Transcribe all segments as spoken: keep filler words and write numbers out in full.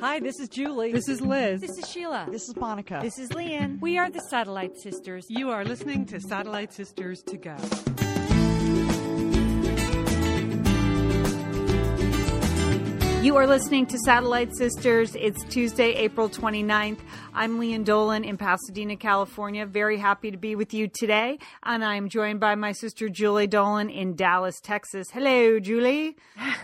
Hi, this is Julie. This is Liz. This is Sheila. This is Monica. This is Leanne. We are the Satellite Sisters. You are listening to Satellite Sisters to Go. You are listening to Satellite Sisters. It's Tuesday, April twenty-ninth. I'm Leanne Dolan in Pasadena, California. Very happy to be with you today. And I'm joined by my sister, Julie Dolan in Dallas, Texas. Hello, Julie.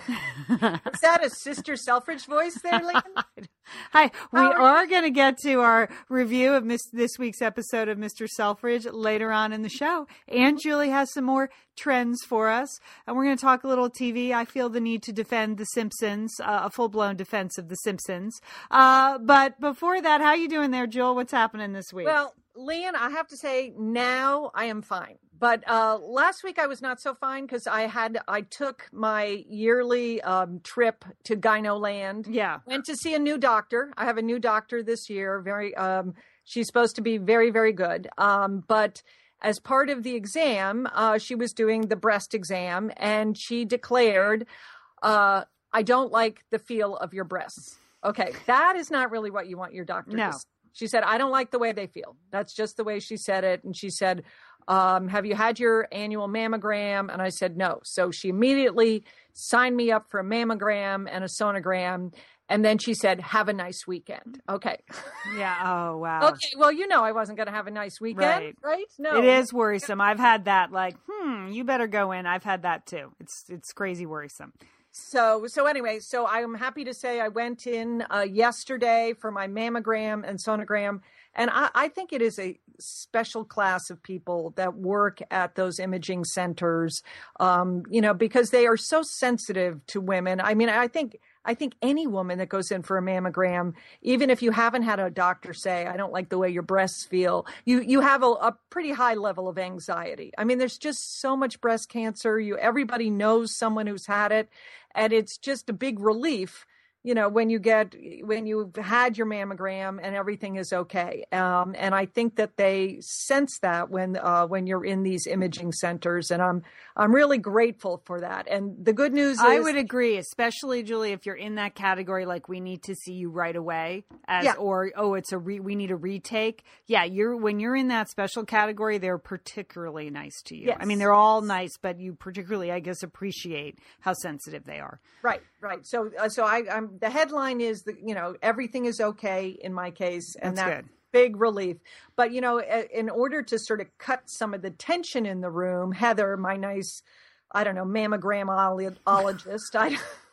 Is that a Sister Selfridge voice there, Leanne? Hi. We How are are going to get to our review of Miss, this week's episode of Mister Selfridge later on in the show. And Julie has some more trends for us. And we're going to talk a little T V. I feel the need to defend The Simpsons, uh, a full-blown defense of The Simpsons. Uh, but before that, how you doing there, Jewel? What's happening this week? Well, Leanne, I have to say now I am fine. But uh, last week I was not so fine because I had I took my yearly um, trip to Gynoland. Yeah. Went to see a new doctor. I have a new doctor this year. Very, um, she's supposed to be very, very good. Um, but as part of the exam, uh, she was doing the breast exam, and she declared, uh, "I don't like the feel of your breasts." Okay, that is not really what you want your doctor No. to say. She said, "I don't like the way they feel." That's just the way she said it. And she said, um, have you had your annual mammogram? And I said, no. So she immediately signed me up for a mammogram and a sonogram. And then she said, have a nice weekend. Okay. Yeah. Oh, wow. Okay. Well, you know, I wasn't going to have a nice weekend, Right. right? No. It is worrisome. I've had that, like, hmm, you better go in. I've had that too. It's it's crazy worrisome. So, so anyway, so I'm happy to say I went in uh, yesterday for my mammogram and sonogram. And I, I think it is a special class of people that work at those imaging centers, um, you know, because they are so sensitive to women. I mean, I think I think any woman that goes in for a mammogram, even if you haven't had a doctor say, I don't like the way your breasts feel, you you have a, a pretty high level of anxiety. I mean, there's just so much breast cancer. You everybody knows someone who's had it. And it's just a big relief, you know, when you get, when you've had your mammogram and everything is okay. Um, and I think that they sense that when, uh, when you're in these imaging centers, and I'm, I'm really grateful for that. And the good news is I would agree, especially Julie, if you're in that category, like we need to see you right away as, Yeah. or, oh, it's a re, we need a retake. Yeah. You're, when you're in that special category, they're particularly nice to you. Yes. I mean, they're all nice, but you particularly, I guess, appreciate how sensitive they are. Right, right. So, uh, so I, I'm, the headline is that, you know, everything is okay in my case, and That's that's good. big relief. But, you know, uh, in order to sort of cut some of the tension in the room, Heather, my nice, I don't know, mammogramologist, I,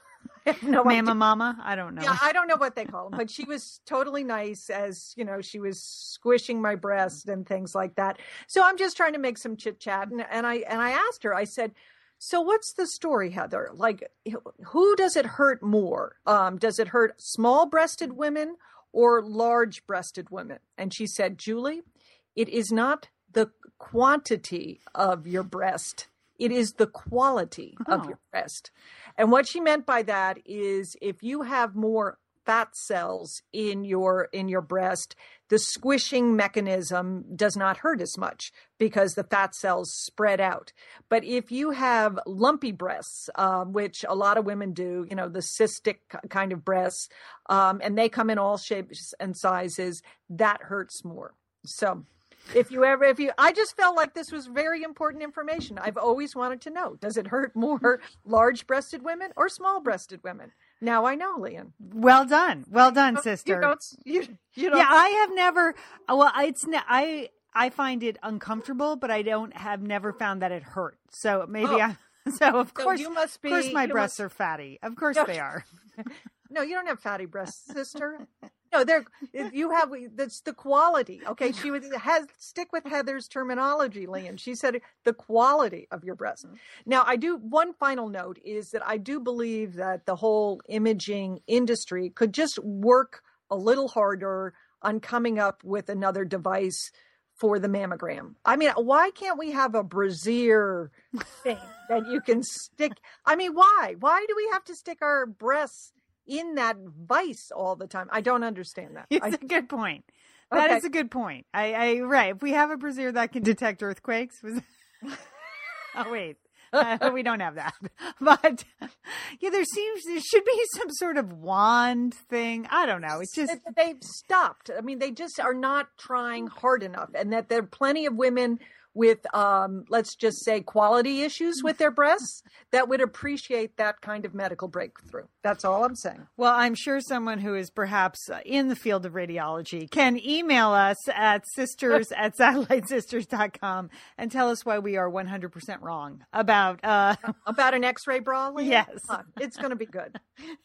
I have no idea. Mama Mama? I don't know. Yeah, I don't know what they call them, but she was totally nice as, you know, she was squishing my breast and things like that. So I'm just trying to make some chit chat. And, and I, and I asked her, I said, so what's the story, Heather? Like, who does it hurt more? Um, does it hurt small breasted women or large breasted women? And she said, Julie, it is not the quantity of your breast. It is the quality Oh. of your breast. And what she meant by that is if you have more fat cells in your in your breast, the squishing mechanism does not hurt as much because the fat cells spread out. But if you have lumpy breasts, um, which a lot of women do, you know, the cystic kind of breasts, um, and they come in all shapes and sizes, that hurts more. So if you ever, if you, I just felt like this was very important information. I've always wanted to know, does it hurt more large breasted women or small breasted women? Now I know, Leanne. Well done. Well done, You sister. don't, you, you don't. Yeah, I have never. Well, it's ne- I I find it uncomfortable, but I don't have never found that it hurt. So maybe Oh. I. So of So course, you must be- of course, my you breasts must- are fatty. Of course No. they are. No, you don't have fatty breasts, sister. No, they're you have that's the quality. Okay, she would has stick with Heather's terminology, Leanne. She said the quality of your breast. Now, I do one final note is that I do believe that the whole imaging industry could just work a little harder on coming up with another device for the mammogram. I mean, why can't we have a brassiere thing that you can stick? I mean, why? Why do we have to stick our breasts in that vice all the time? I don't understand that. It's I, a good point. That Okay. is a good point. I, I right. If we have a brassiere that can detect earthquakes, was oh wait, Uh, we don't have that. But yeah, there seems, there should be some sort of wand thing. I don't know. It's just. They've stopped. I mean, they just are not trying hard enough. And that there are plenty of women with, um, let's just say, quality issues with their breasts that would appreciate that kind of medical breakthrough. That's all I'm saying. Well, I'm sure someone who is perhaps in the field of radiology can email us at sisters at satellite sisters dot com and tell us why we are one hundred percent wrong about... Uh... About an X-ray bra? Leah? Yes. It's going to be good.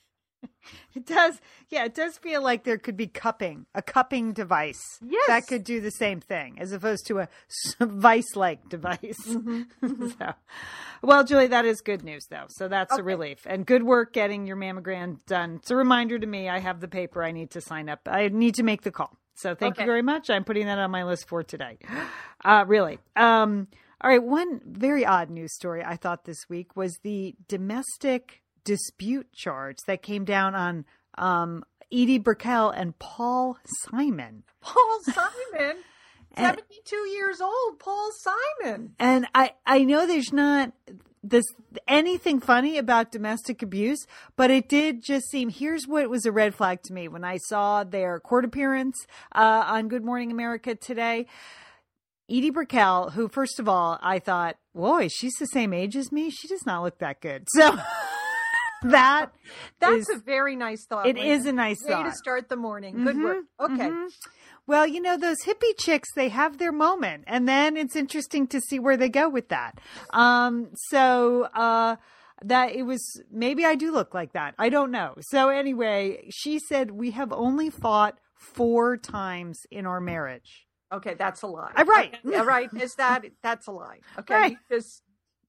It does. Yeah, it does feel like there could be cupping, a cupping device yes. that could do the same thing as opposed to a vice-like device. Mm-hmm. so, well, Julie, that is good news, though. So that's okay. a relief. And good work getting your mammogram done. It's a reminder to me I have the paper I need to sign up. I need to make the call. So thank okay. you very much. I'm putting that on my list for today. Uh, really. Um, all right. One very odd news story I thought this week was the domestic dispute charge that came down on um, Edie Brickell and Paul Simon. Paul Simon? seventy-two years old, Paul Simon. And I, I know there's not this anything funny about domestic abuse, but it did just seem, here's what was a red flag to me when I saw their court appearance uh, on Good Morning America today. Edie Brickell, who, first of all, I thought, boy, she's the same age as me. She does not look that good. So... That That's is, a very nice thought. It Lynn. is a nice Way thought. to start the morning. Good mm-hmm, work. Okay. Mm-hmm. Well, you know, those hippie chicks, they have their moment. And then it's interesting to see where they go with that. Um, so uh, that it was, maybe I do look like that. I don't know. So anyway, she said, we have only fought four times in our marriage. Okay, that's a lie. Uh, right. Okay, yeah, right. Is that, that's a lie. Okay. Right. Just...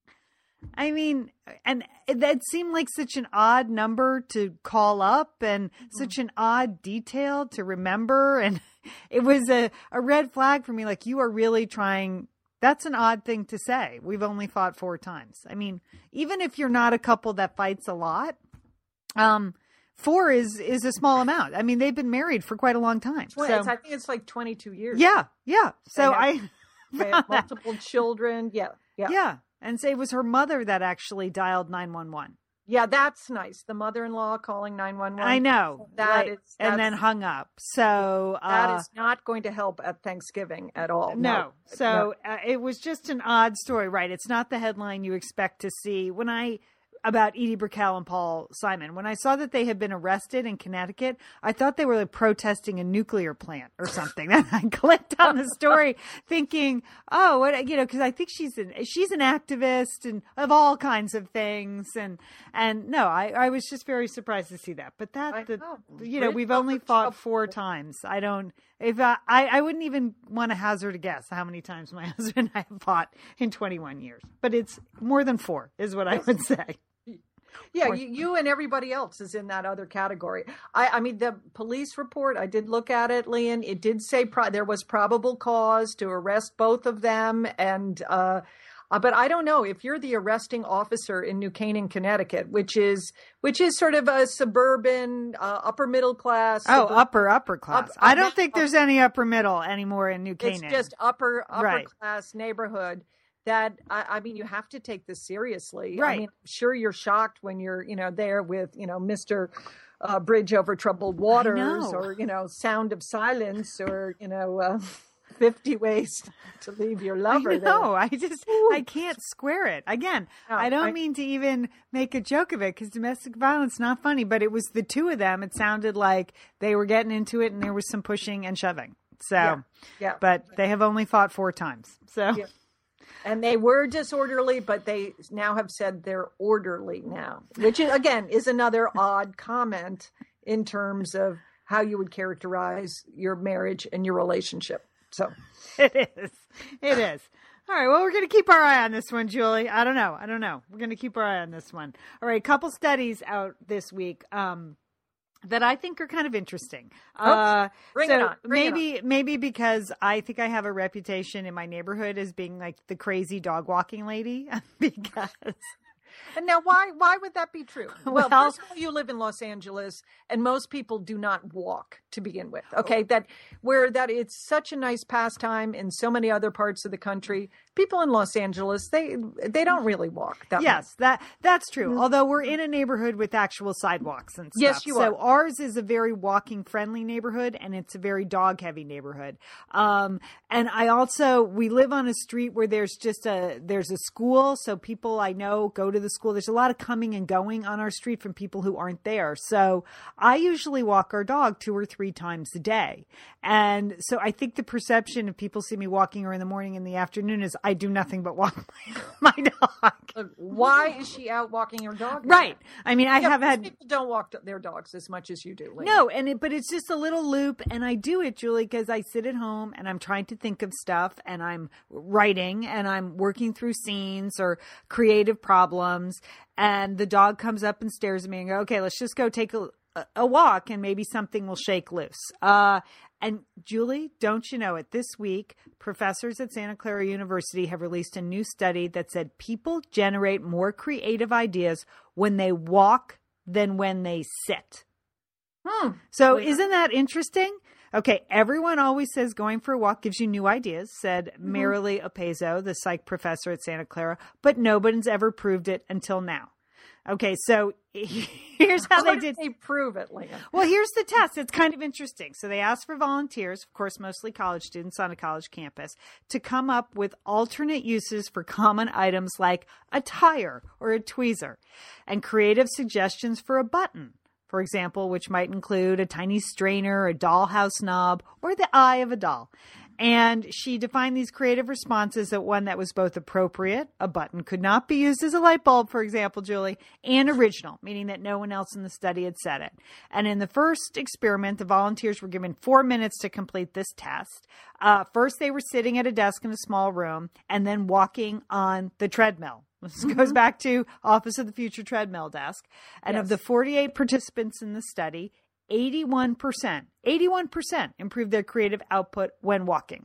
I mean, and that seemed like such an odd number to call up and mm-hmm. such an odd detail to remember. And it was a, a red flag for me. Like, you are really trying. That's an odd thing to say. We've only fought four times. I mean, even if you're not a couple that fights a lot, um, four is, is a small amount. I mean, they've been married for quite a long time. So, so, I think it's like twenty-two years. Yeah. Yeah. So they I, have, they have multiple children. Yeah. Yeah. Yeah. And say it was her mother that actually dialed nine one one. Yeah, that's nice. The mother-in-law calling nine one one. I know. That right. is, and then hung up. So that uh, is not going to help at Thanksgiving at all. No. no. So no. Uh, it was just an odd story, right? It's not the headline you expect to see. When I about Edie Brickell and Paul Simon, when I saw that they had been arrested in Connecticut, I thought they were like protesting a nuclear plant or something. And I clicked on the story thinking, oh, what, you know, because I think she's an she's an activist and of all kinds of things. And and no, I, I was just very surprised to see that. But that, the, know. you know, we've only fought four times. I don't, if I, I, I wouldn't even want to hazard a guess how many times my husband and I have fought in twenty-one years. But it's more than four is what I would say. Yeah, you, you and everybody else is in that other category. I, I mean, the police report, I did look at it, Leon. It did say pro- there was probable cause to arrest both of them. And, uh, uh, but I don't know if you're the arresting officer in New Canaan, Connecticut, which is, which is sort of a suburban, uh, upper middle class. Oh, suburban, upper, upper class. Up, I don't up, think up, there's any upper middle anymore in New Canaan. It's just upper, upper right. class neighborhood. That, I, I mean, you have to take this seriously. Right. I mean, sure, you're shocked when you're, you know, there with, you know, Mister Uh, Bridge Over Troubled Waters or, you know, Sound of Silence or, you know, uh, fifty Ways to Leave Your Lover. I know. There. I just, Ooh. I can't square it. Again, No, I don't I- mean to even make a joke of it because domestic violence is not funny, but it was the two of them. It sounded like they were getting into it and there was some pushing and shoving. So, Yeah, yeah. but they have only fought four times. So. Yeah. And they were disorderly, but they now have said they're orderly now, which is, again, is another odd comment in terms of how you would characterize your marriage and your relationship. So It is. It is. All right. Well, we're going to keep our eye on this one, Julie. I don't know. I don't know. We're going to keep our eye on this one. All right. A couple studies out this week. Um, that I think are kind of interesting. Uh, bring so it on. Bring it maybe, maybe because I think I have a reputation in my neighborhood as being like the crazy dog walking lady because. And now, why why would that be true? Well, Well- first of all, you live in Los Angeles, and most people do not walk to begin with. Okay. That where that it's such a nice pastime in so many other parts of the country. People in Los Angeles, they they don't really walk that Yes, much. that that's true. Although we're in a neighborhood with actual sidewalks and stuff. Yes, you so are. Ours is a very walking friendly neighborhood, and it's a very dog heavy neighborhood. Um, and I also we live on a street where there's just a there's a school, so people I know go to the school. There's a lot of coming and going on our street from people who aren't there. So I usually walk our dog two or three times a day. And so I think the perception if people see me walking her in the morning and the afternoon is I do nothing but walk my, my dog. Why is she out walking her dog? Right. I mean, I Yeah, have most had people don't walk their dogs as much as you do. Lena. no, and it, but it's just a little loop, and I do it, Julie, because I sit at home and I'm trying to think of stuff, and I'm writing, and I'm working through scenes or creative problems, and the dog comes up and stares at me and go, "Okay, let's just go take a, a walk, and maybe something will shake loose." Uh, and Julie, don't you know it? This week, professors at Santa Clara University have released a new study that said people generate more creative ideas when they walk than when they sit. Hmm. So isn't that interesting? Okay, everyone always says going for a walk gives you new ideas, said mm-hmm. Marilee Opezzo, the psych professor at Santa Clara, but nobody's ever proved it until now. Okay, so here's how, how they did. They prove it, Leah. Well, here's the test. It's kind of interesting. So they asked for volunteers, of course, mostly college students on a college campus, to come up with alternate uses for common items like a tire or a tweezer, and creative suggestions for a button, for example, which might include a tiny strainer, a dollhouse knob, or the eye of a doll. And she defined these creative responses as one that was both appropriate, a button could not be used as a light bulb, for example, Julie, and original, meaning that no one else in the study had said it. And in the first experiment, the volunteers were given four minutes to complete this test. Uh, first, they were sitting at a desk in a small room and then walking on the treadmill. This mm-hmm. goes back to Office of the Future treadmill desk. And yes. of the forty-eight participants in the study, eighty-one percent, eighty-one percent improved their creative output when walking.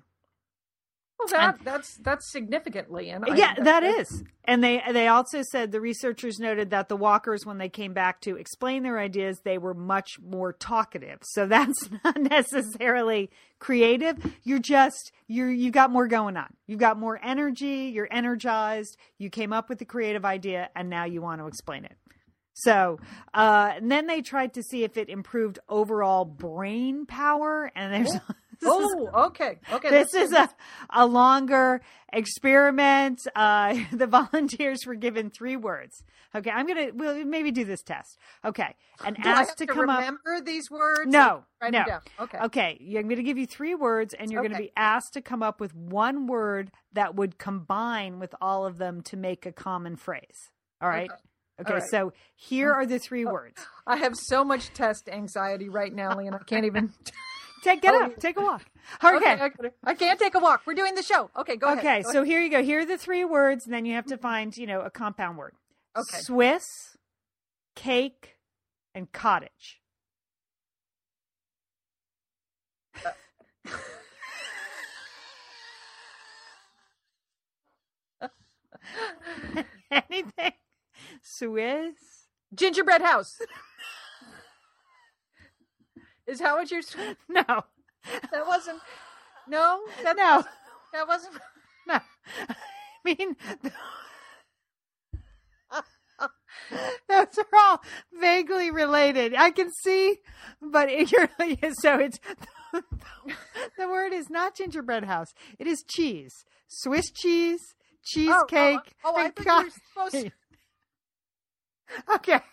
Well, that, and, that's that's significantly. And yeah, I, that that's, is. And they they also said the researchers noted that the walkers, when they came back to explain their ideas, they were much more talkative. So that's not necessarily creative. You're just, you're, you got more going on. You've got more energy. You're energized. You came up with a creative idea, and now you want to explain it. So, uh, and then they tried to see if it improved overall brain power. And there's, oh, oh is, okay. Okay. This is a, a longer experiment. Uh, the volunteers were given three words. Okay. I'm going to, we'll maybe do this test. Okay. And do asked I have to, to come remember up. Remember these words? No, write no. them down. Okay. Okay. I'm going to give you three words, and you're okay. going to be asked to come up with one word that would combine with all of them to make a common phrase. All right. Okay. Okay, right. So here are the three words. I have so much test anxiety right now, Leon. I can't even. Take get oh, up. Take a walk. Okay. okay I, I can't take a walk. We're doing the show. Okay, go ahead. Okay, go so ahead. here you go. Here are the three words, and then you have to find, you know, a compound word. Okay. Swiss, cake, and cottage. Uh. Anything? Swiss gingerbread house. Is that what you're? No, that wasn't. No, that no, that wasn't. No, I mean, those are all vaguely related. I can see, but it, you're so it's the word is not gingerbread house. It is cheese, Swiss cheese, cheesecake. Oh, oh, oh I and thought co- you were supposed to. Okay.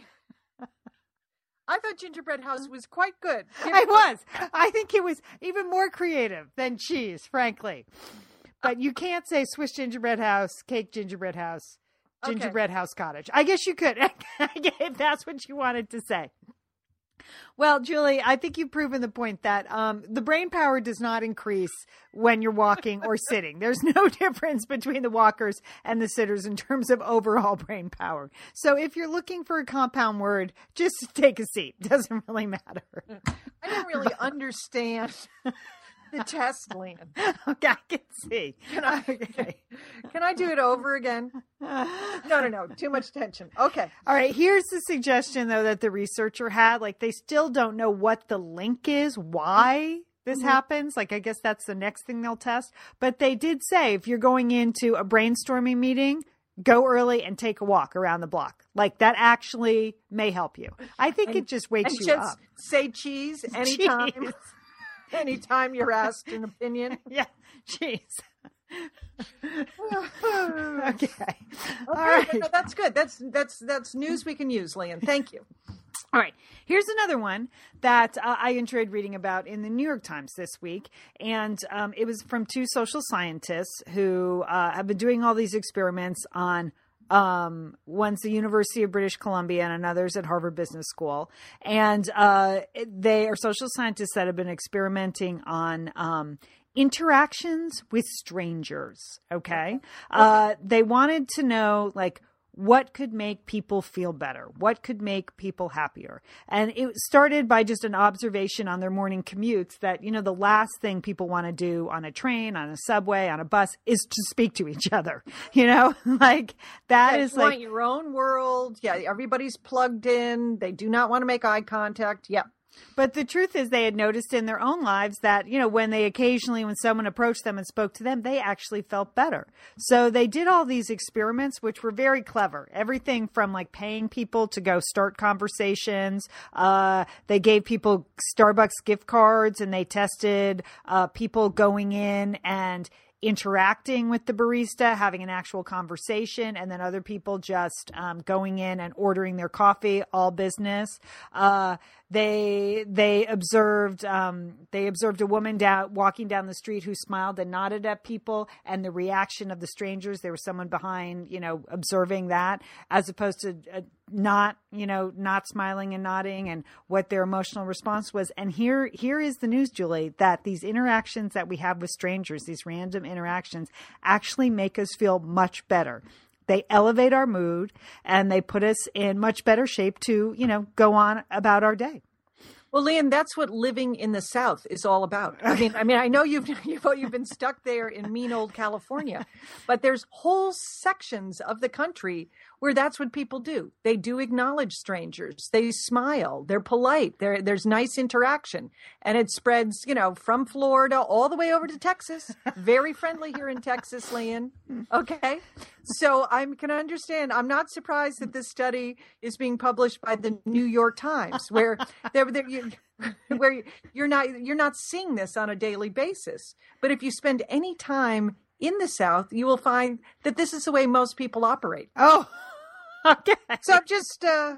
I thought gingerbread house was quite good. I was. I think it was even more creative than cheese, frankly. But you can't say Swiss gingerbread house, cake gingerbread house, gingerbread okay. house cottage. I guess you could, if that's what you wanted to say. Well, Julie, I think you've proven the point that um, the brain power does not increase when you're walking or sitting. There's no difference between the walkers and the sitters in terms of overall brain power. So if you're looking for a compound word, just take a seat. Doesn't really matter. I don't really understand the test, Lynn. Okay, I can see. Can I, okay. Can I do it over again? No, no, no. Too much tension. Okay. All right. Here's the suggestion, though, that the researcher had. Like, they still don't know what the link is, why this mm-hmm. happens. Like, I guess that's the next thing they'll test. But they did say if you're going into a brainstorming meeting, go early and take a walk around the block. Like, that actually may help you. I think and, it just wakes and you just up. Say cheese anytime. Cheese. Anytime you're asked an opinion. Yeah. Cheese. Okay. Okay. All right. No, that's good. That's that's that's news we can use, Lian. Thank you. All right. Here's another one that uh, I enjoyed reading about in the New York Times this week. And um, it was from two social scientists who uh, have been doing all these experiments on um, one's the University of British Columbia and another's at Harvard Business School. And uh, they are social scientists that have been experimenting on um, interactions with strangers. Okay. okay. Uh, they wanted to know, like, what could make people feel better? What could make people happier? And it started by just an observation on their morning commutes that, you know, the last thing people want to do on a train, on a subway, on a bus is to speak to each other. You know, like that yeah, is you like want your own world. Yeah. Everybody's plugged in. They do not want to make eye contact. Yep. But the truth is they had noticed in their own lives that, you know, when they occasionally, when someone approached them and spoke to them, they actually felt better. So they did all these experiments, which were very clever. Everything from like paying people to go start conversations. Uh, they gave people Starbucks gift cards and they tested uh, people going in and interacting with the barista, having an actual conversation, and then other people just um, going in and ordering their coffee, all business. Uh, they they observed um, they observed a woman down walking down the street who smiled and nodded at people, and the reaction of the strangers. There was someone behind, you know, observing that, as opposed to uh, not, you know, not smiling and nodding, and what their emotional response was. And here here is the news, Julie, that these interactions that we have with strangers, these random interactions, actually make us feel much better. They elevate our mood and they put us in much better shape to, you know, go on about our day. Well, Lian, that's what living in the South is all about. I mean, I mean, I know you've you've, you've been stuck there in mean old California, but there's whole sections of the country where that's what people do. They do acknowledge strangers. They smile. They're polite. There, there's nice interaction, and it spreads, you know, from Florida all the way over to Texas. Very friendly here in Texas, Lian. Okay, so I can understand. I'm not surprised that this study is being published by the New York Times, where they're, they're you, where you're not you're not seeing this on a daily basis. But if you spend any time in the South, you will find that this is the way most people operate. Oh, okay. So just, uh,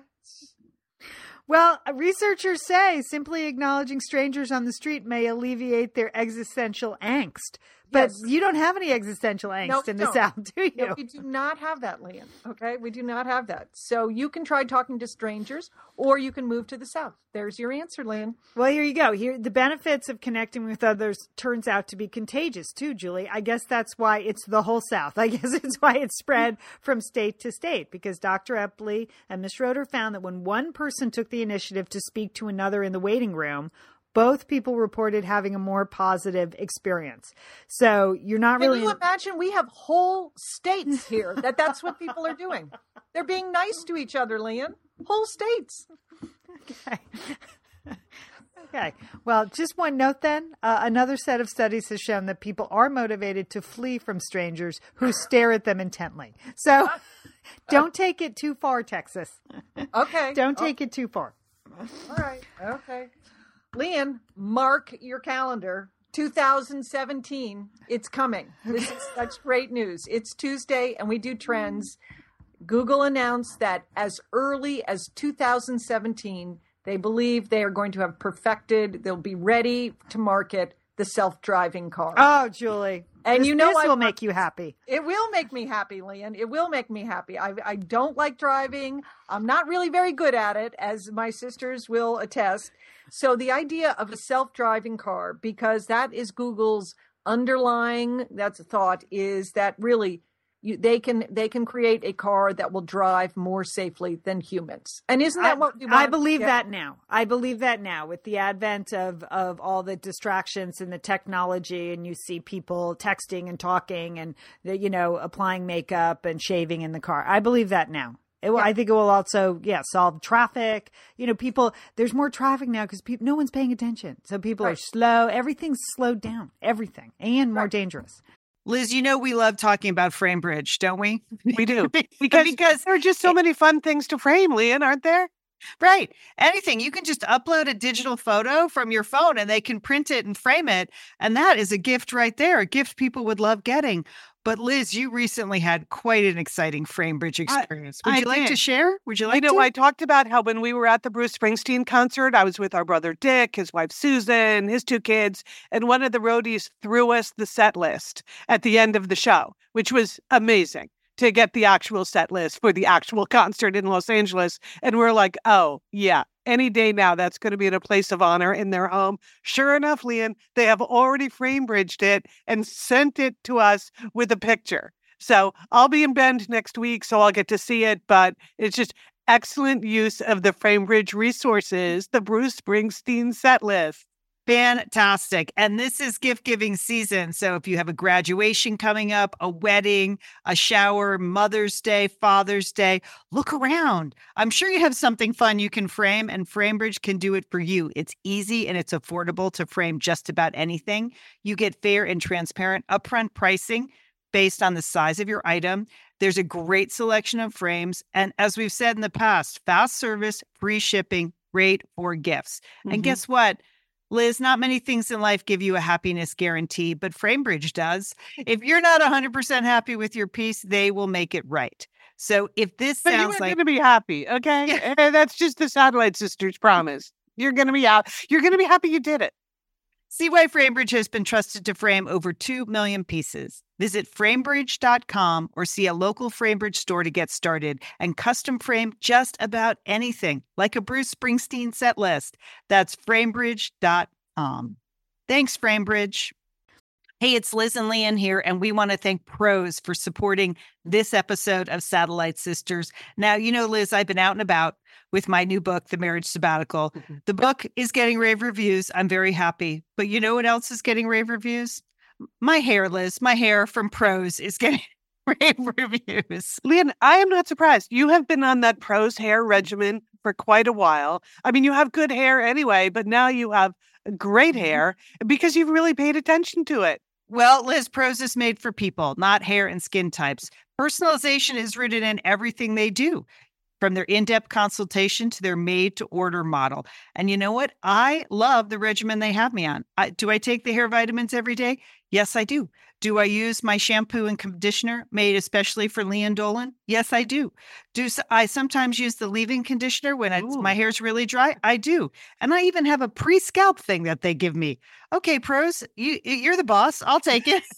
well, researchers say simply acknowledging strangers on the street may alleviate their existential angst. But yes. You don't have any existential angst no, in the no. South, do you? No, we do not have that, Lian. Okay, we do not have that. So you can try talking to strangers, or you can move to the South. There's your answer, Lian. Well, here you go. Here, the benefits of connecting with others turns out to be contagious too, Julie. I guess that's why it's the whole South. I guess it's why it's spread from state to state, because Doctor Epley and Miz Schroeder found that when one person took the initiative to speak to another in the waiting room, both people reported having a more positive experience. So you're not Can really... Can you imagine? We have whole states here that that's what people are doing. They're being nice to each other, Lian. Whole states. Okay. Okay. Well, just one note then. Uh, another set of studies has shown that people are motivated to flee from strangers who stare at them intently. So don't take it too far, Texas. Okay. Don't take oh. it too far. All right. Okay. Lian, mark your calendar. two thousand seventeen, it's coming. This is such great news. It's Tuesday and we do trends. Google announced that as early as two thousand seventeen, they believe they are going to have perfected, they'll be ready to market the self-driving car. Oh, Julie. And this, you know this I will make you happy. It will make me happy, Lian. It will make me happy. I, I don't like driving. I'm not really very good at it, as my sisters will attest. So the idea of a self-driving car, because that is Google's underlying, that's a thought, is that really you, they can they can create a car that will drive more safely than humans. And isn't that I, what we want? I believe yeah. that now. I believe that now with the advent of, of all the distractions and the technology, and you see people texting and talking and, the, you know, applying makeup and shaving in the car. I believe that now. It will, yeah. I think it will also, yeah, solve traffic. You know, people, there's more traffic now because people, no one's paying attention. So people right. are slow. Everything's slowed down. Everything. And more right. dangerous. Liz, you know we love talking about FrameBridge, don't we? We do. Because, because there are just so many fun things to frame, Lian, aren't there? Right. Anything. You can just upload a digital photo from your phone and they can print it and frame it. And that is a gift right there, a gift people would love getting. But Liz, you recently had quite an exciting FrameBridge experience. Would I, you I like did. to share? Would you like you know, to? I talked about how when we were at the Bruce Springsteen concert, I was with our brother Dick, his wife Susan, his two kids, and one of the roadies threw us the set list at the end of the show, which was amazing to get the actual set list for the actual concert in Los Angeles. And we're like, oh, yeah. Any day now, that's going to be in a place of honor in their home. Sure enough, Lian, they have already FrameBridged it and sent it to us with a picture. So I'll be in Bend next week, so I'll get to see it. But it's just excellent use of the FrameBridge resources, the Bruce Springsteen set list. Fantastic. And this is gift giving season. So if you have a graduation coming up, a wedding, a shower, Mother's Day, Father's Day, look around. I'm sure you have something fun you can frame, and FrameBridge can do it for you. It's easy and it's affordable to frame just about anything. You get fair and transparent upfront pricing based on the size of your item. There's a great selection of frames. And as we've said in the past, fast service, free shipping, great for gifts. Mm-hmm. And guess what? Liz, not many things in life give you a happiness guarantee, but FrameBridge does. If you're not one hundred percent happy with your piece, they will make it right. So if this but sounds you're like... going to be happy, okay? Yeah. And that's just the Satellite Sisters promise. You're going to be out. You're going to be happy you did it. See why FrameBridge has been trusted to frame over two million pieces. Visit framebridge dot com or see a local FrameBridge store to get started and custom frame just about anything, like a Bruce Springsteen set list. That's framebridge dot com. Thanks, FrameBridge. Hey, it's Liz and Lian here, and we want to thank Prose for supporting this episode of Satellite Sisters. Now, you know, Liz, I've been out and about with my new book, The Marriage Sabbatical. The book is getting rave reviews. I'm very happy. But you know what else is getting rave reviews? My hair, Liz. My hair from Prose is getting rave reviews. Lian, I am not surprised. You have been on that Prose hair regimen for quite a while. I mean, you have good hair anyway, but now you have great hair because you've really paid attention to it. Well, Liz, Prose is made for people, not hair and skin types. Personalization is rooted in everything they do, from their in-depth consultation to their made-to-order model. And you know what? I love the regimen they have me on. I, do I take the hair vitamins every day? Yes, I do. Do I use my shampoo and conditioner made especially for Lian Dolan? Yes, I do. Do I sometimes use the leave-in conditioner when it's, my hair's really dry? I do. And I even have a pre-scalp thing that they give me. Okay, Prose, you, you're the boss. I'll take it.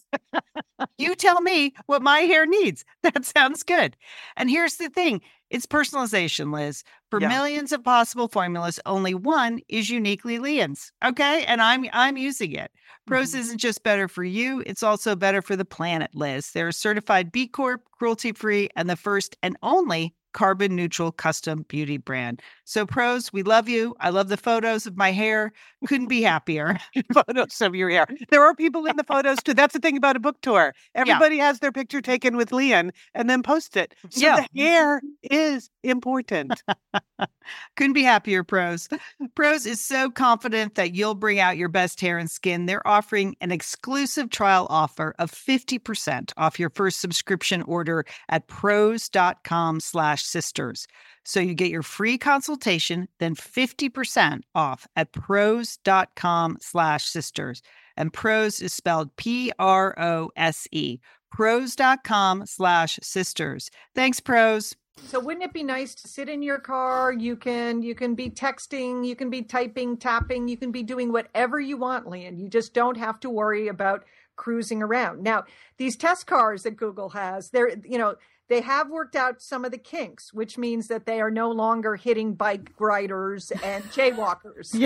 You tell me what my hair needs. That sounds good. And here's the thing. It's personalization, Liz. For yeah. millions of possible formulas, only one is uniquely Lian's. Okay? And I'm I'm using it. Prose mm-hmm. isn't just better for you, it's also better for the planet, Liz. They're a certified B Corp, cruelty-free, and the first and only carbon neutral custom beauty brand. So Prose, we love you. I love the photos of my hair. Couldn't be happier. Photos of your hair. There are people in the photos too. That's the thing about a book tour. Everybody yeah. has their picture taken with Lian and then posts it. So yeah. the hair is important. Couldn't be happier, Prose. Prose is so confident that you'll bring out your best hair and skin. They're offering an exclusive trial offer of fifty percent off your first subscription order at prose.com slash sisters. So you get your free consultation, then fifty percent off at prose.com slash sisters. And Prose is spelled P R O S E. Prose.com slash sisters. Thanks, Prose. So wouldn't it be nice to sit in your car? You can you can be texting, you can be typing, tapping, you can be doing whatever you want, Lian. You just don't have to worry about cruising around. Now, these test cars that Google has, they're, you know, they have worked out some of the kinks, which means that they are no longer hitting bike riders and jaywalkers. Yeah.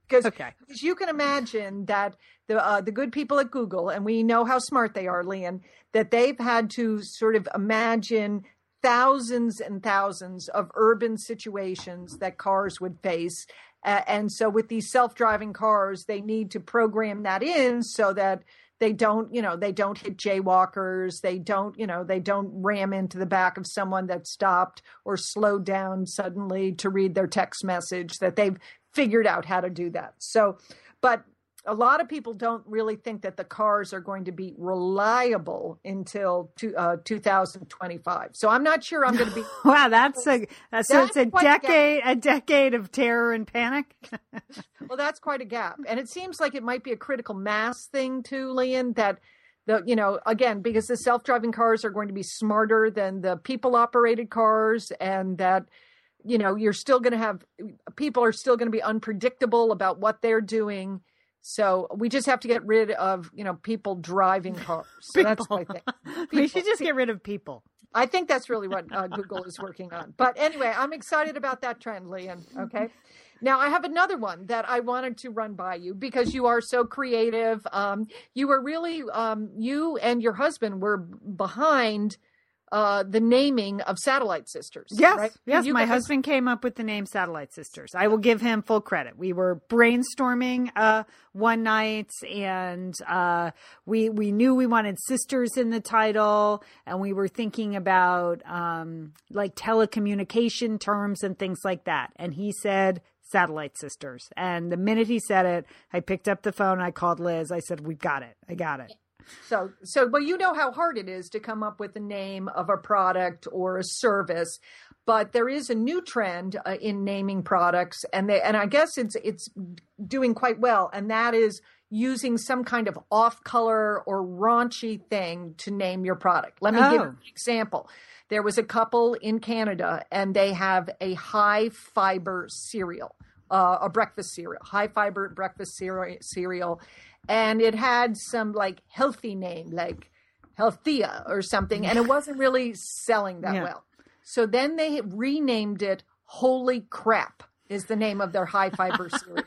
Because Okay. you can imagine that the uh, the good people at Google, and we know how smart they are, Lian, that they've had to sort of imagine thousands and thousands of urban situations that cars would face. Uh, and so with these self-driving cars, they need to program that in so that they don't, you know, they don't hit jaywalkers. They don't, you know, they don't ram into the back of someone that stopped or slowed down suddenly to read their text message, that they've figured out how to do that. So, but a lot of people don't really think that the cars are going to be reliable until two, uh, two thousand twenty-five. So I'm not sure I'm going to be. Wow, that's a that's, so it's That's a quite a gap. decade a decade of terror and panic. Well, that's quite a gap. And it seems like it might be a critical mass thing too, Lian, that the, you know, again, because the self-driving cars are going to be smarter than the people operated cars, and that, you know, you're still going to have, people are still going to be unpredictable about what they're doing. So we just have to get rid of, you know, people driving cars. So that's what I think. We should People. just get rid of people. I think that's really what uh, Google is working on. But anyway, I'm excited about that trend, Lian. Okay. Now, I have another one that I wanted to run by you because you are so creative. Um, you were really, um, you and your husband were behind uh, the naming of Satellite Sisters. Yes, right? yes. You My guys- husband came up with the name Satellite Sisters. I will give him full credit. We were brainstorming uh, one night, and uh, we we knew we wanted sisters in the title, and we were thinking about um, like telecommunication terms and things like that. And he said Satellite Sisters, and the minute he said it, I picked up the phone. I called Liz. I said, "We've got it. I got it." So, so, well, you know how hard it is to come up with the name of a product or a service, but there is a new trend uh, in naming products, and they, and I guess it's it's doing quite well, and that is using some kind of off-color or raunchy thing to name your product. Let me give you Oh. an example. There was a couple in Canada, and they have a high-fiber cereal, uh, a breakfast cereal, high-fiber breakfast cere- cereal. And it had some like healthy name, like Healthia or something. And it wasn't really selling that Yeah. well. So then they renamed it Holy Crap is the name of their high fiber cereal.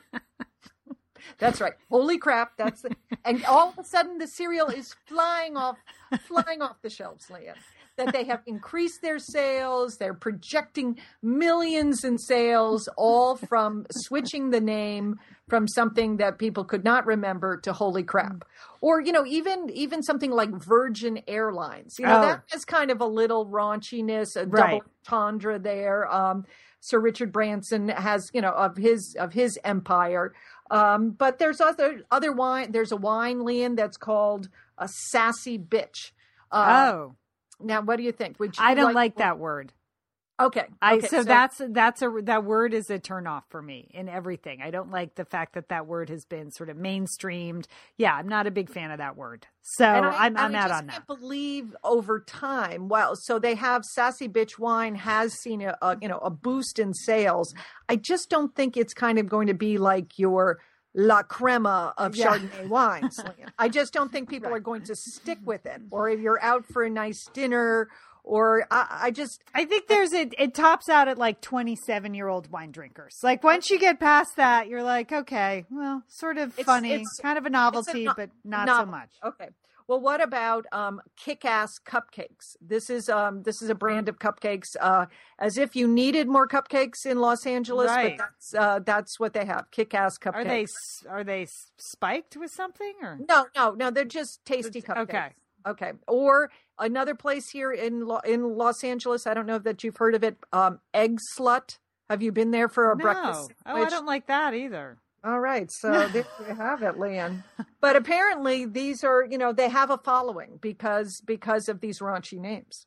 That's right. Holy crap. That's the, and all of a sudden the cereal is flying off, flying off the shelves, Lian. That they have increased their sales. They're projecting millions in sales, all from switching the name from something that people could not remember to Holy Crap. Or, you know, even even something like Virgin Airlines. You know, Oh. that has kind of a little raunchiness, a Right. double entendre there. Um, Sir Richard Branson has, you know, of his of his empire. Um, but there's other other wine. There's a wine, Lian, that's called a Sassy Bitch. Uh, Oh, Now, what do you think? Would you I don't like that word. Okay. I okay, so, that's that's a that word is a turnoff for me in everything. I don't like the fact that that word has been sort of mainstreamed. Yeah, I'm not a big fan of that word. So and I, I'm I'm and I out just on that. can't believe over time. Well, so they have Sassy Bitch wine has seen a, a you know a boost in sales. I just don't think it's kind of going to be like your La Crema of Yeah. Chardonnay wines. Lian. I just don't think people are going to stick with it. Or if you're out for a nice dinner, or I, I just I think there's it. It tops out at like twenty-seven year old wine drinkers. Like once you get past that, you're like, okay, well, sort of It's- funny, it's- kind of a it's a novelty, no- but not novel. so much. Okay. Well, what about um, Kick-Ass Cupcakes? This is um, this is a brand of cupcakes. Uh, as if you needed more cupcakes in Los Angeles, Right. but that's uh, that's what they have. Kick-Ass Cupcakes. Are they s- are they s- spiked with something or? No, no, no. They're just tasty cupcakes. Okay. Okay. Or another place here in Lo- in Los Angeles. I don't know that you've heard of it. Um, Egg Slut. Have you been there for a No. breakfast? Oh, I sandwich? don't like that either. All right, so there you have it, Lian. But apparently, these are, you know, they have a following because because of these raunchy names.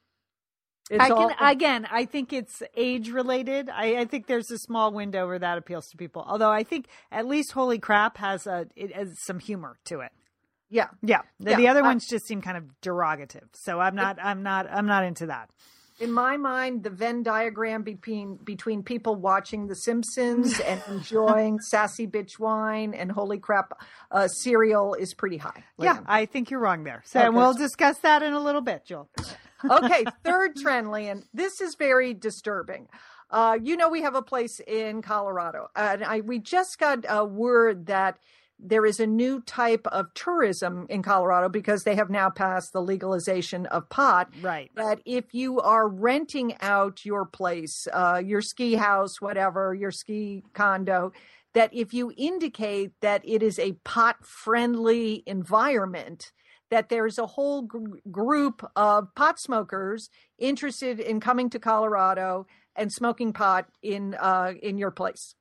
It's I can all, again. I think it's age related. I, I think there's a small window where that appeals to people. Although I think at least Holy Crap has a it has some humor to it. yeah. Yeah, the, Yeah, the other I- ones just seem kind of derogative. So I'm not. I'm not. I'm not into that. In my mind, the Venn diagram between between people watching The Simpsons and enjoying Sassy Bitch wine and Holy Crap uh, cereal is pretty high. Yeah, Lian. I think you're wrong there. So Okay. we'll discuss that in a little bit, Joel. Okay, third trend, Lian. This is very disturbing. Uh, you know, we have a place in Colorado, and I we just got a word that there is a new type of tourism in Colorado because they have now passed the legalization of pot. Right. That if you are renting out your place, uh, your ski house, whatever, your ski condo, that if you indicate that it is a pot-friendly environment, that there's a whole gr- group of pot smokers interested in coming to Colorado and smoking pot in uh, in your place.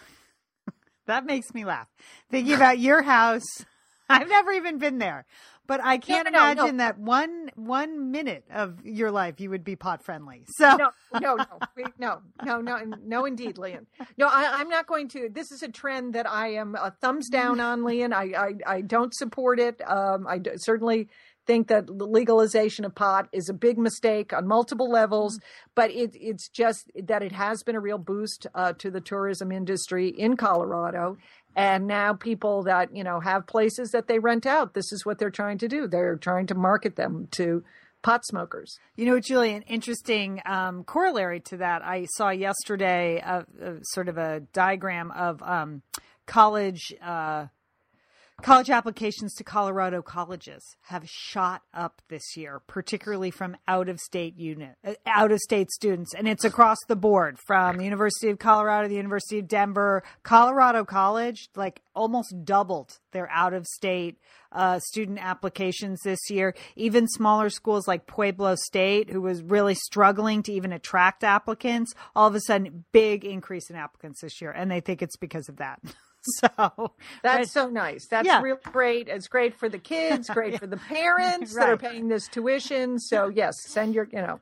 That makes me laugh. Thinking about your house. I've never even been there, but I can't no, no, imagine no. that one one minute of your life you would be pot friendly. So No, no, no, Wait, no, no, no, no, indeed, Lian. No, I, I'm not going to. This is a trend that I am a thumbs down on, Lian. I, I, I don't support it. Um, I d- certainly think that the legalization of pot is a big mistake on multiple levels, but it, it's just that it has been a real boost uh, to the tourism industry in Colorado. And now people that, you know, have places that they rent out, this is what they're trying to do. They're trying to market them to pot smokers. You know, Julie, an interesting um, corollary to that, I saw yesterday a, a sort of a diagram of um, college uh, college applications to Colorado colleges have shot up this year, particularly from out-of-state unit, uh, out-of-state students, and it's across the board from the University of Colorado, the University of Denver, Colorado College, like almost doubled their out-of-state uh, student applications this year. Even smaller schools like Pueblo State, who was really struggling to even attract applicants, all of a sudden, big increase in applicants this year, and they think it's because of that. So that's so nice. That's yeah. really great. It's great for the kids, great for the parents right. that are paying this tuition. So yes, send your, you know,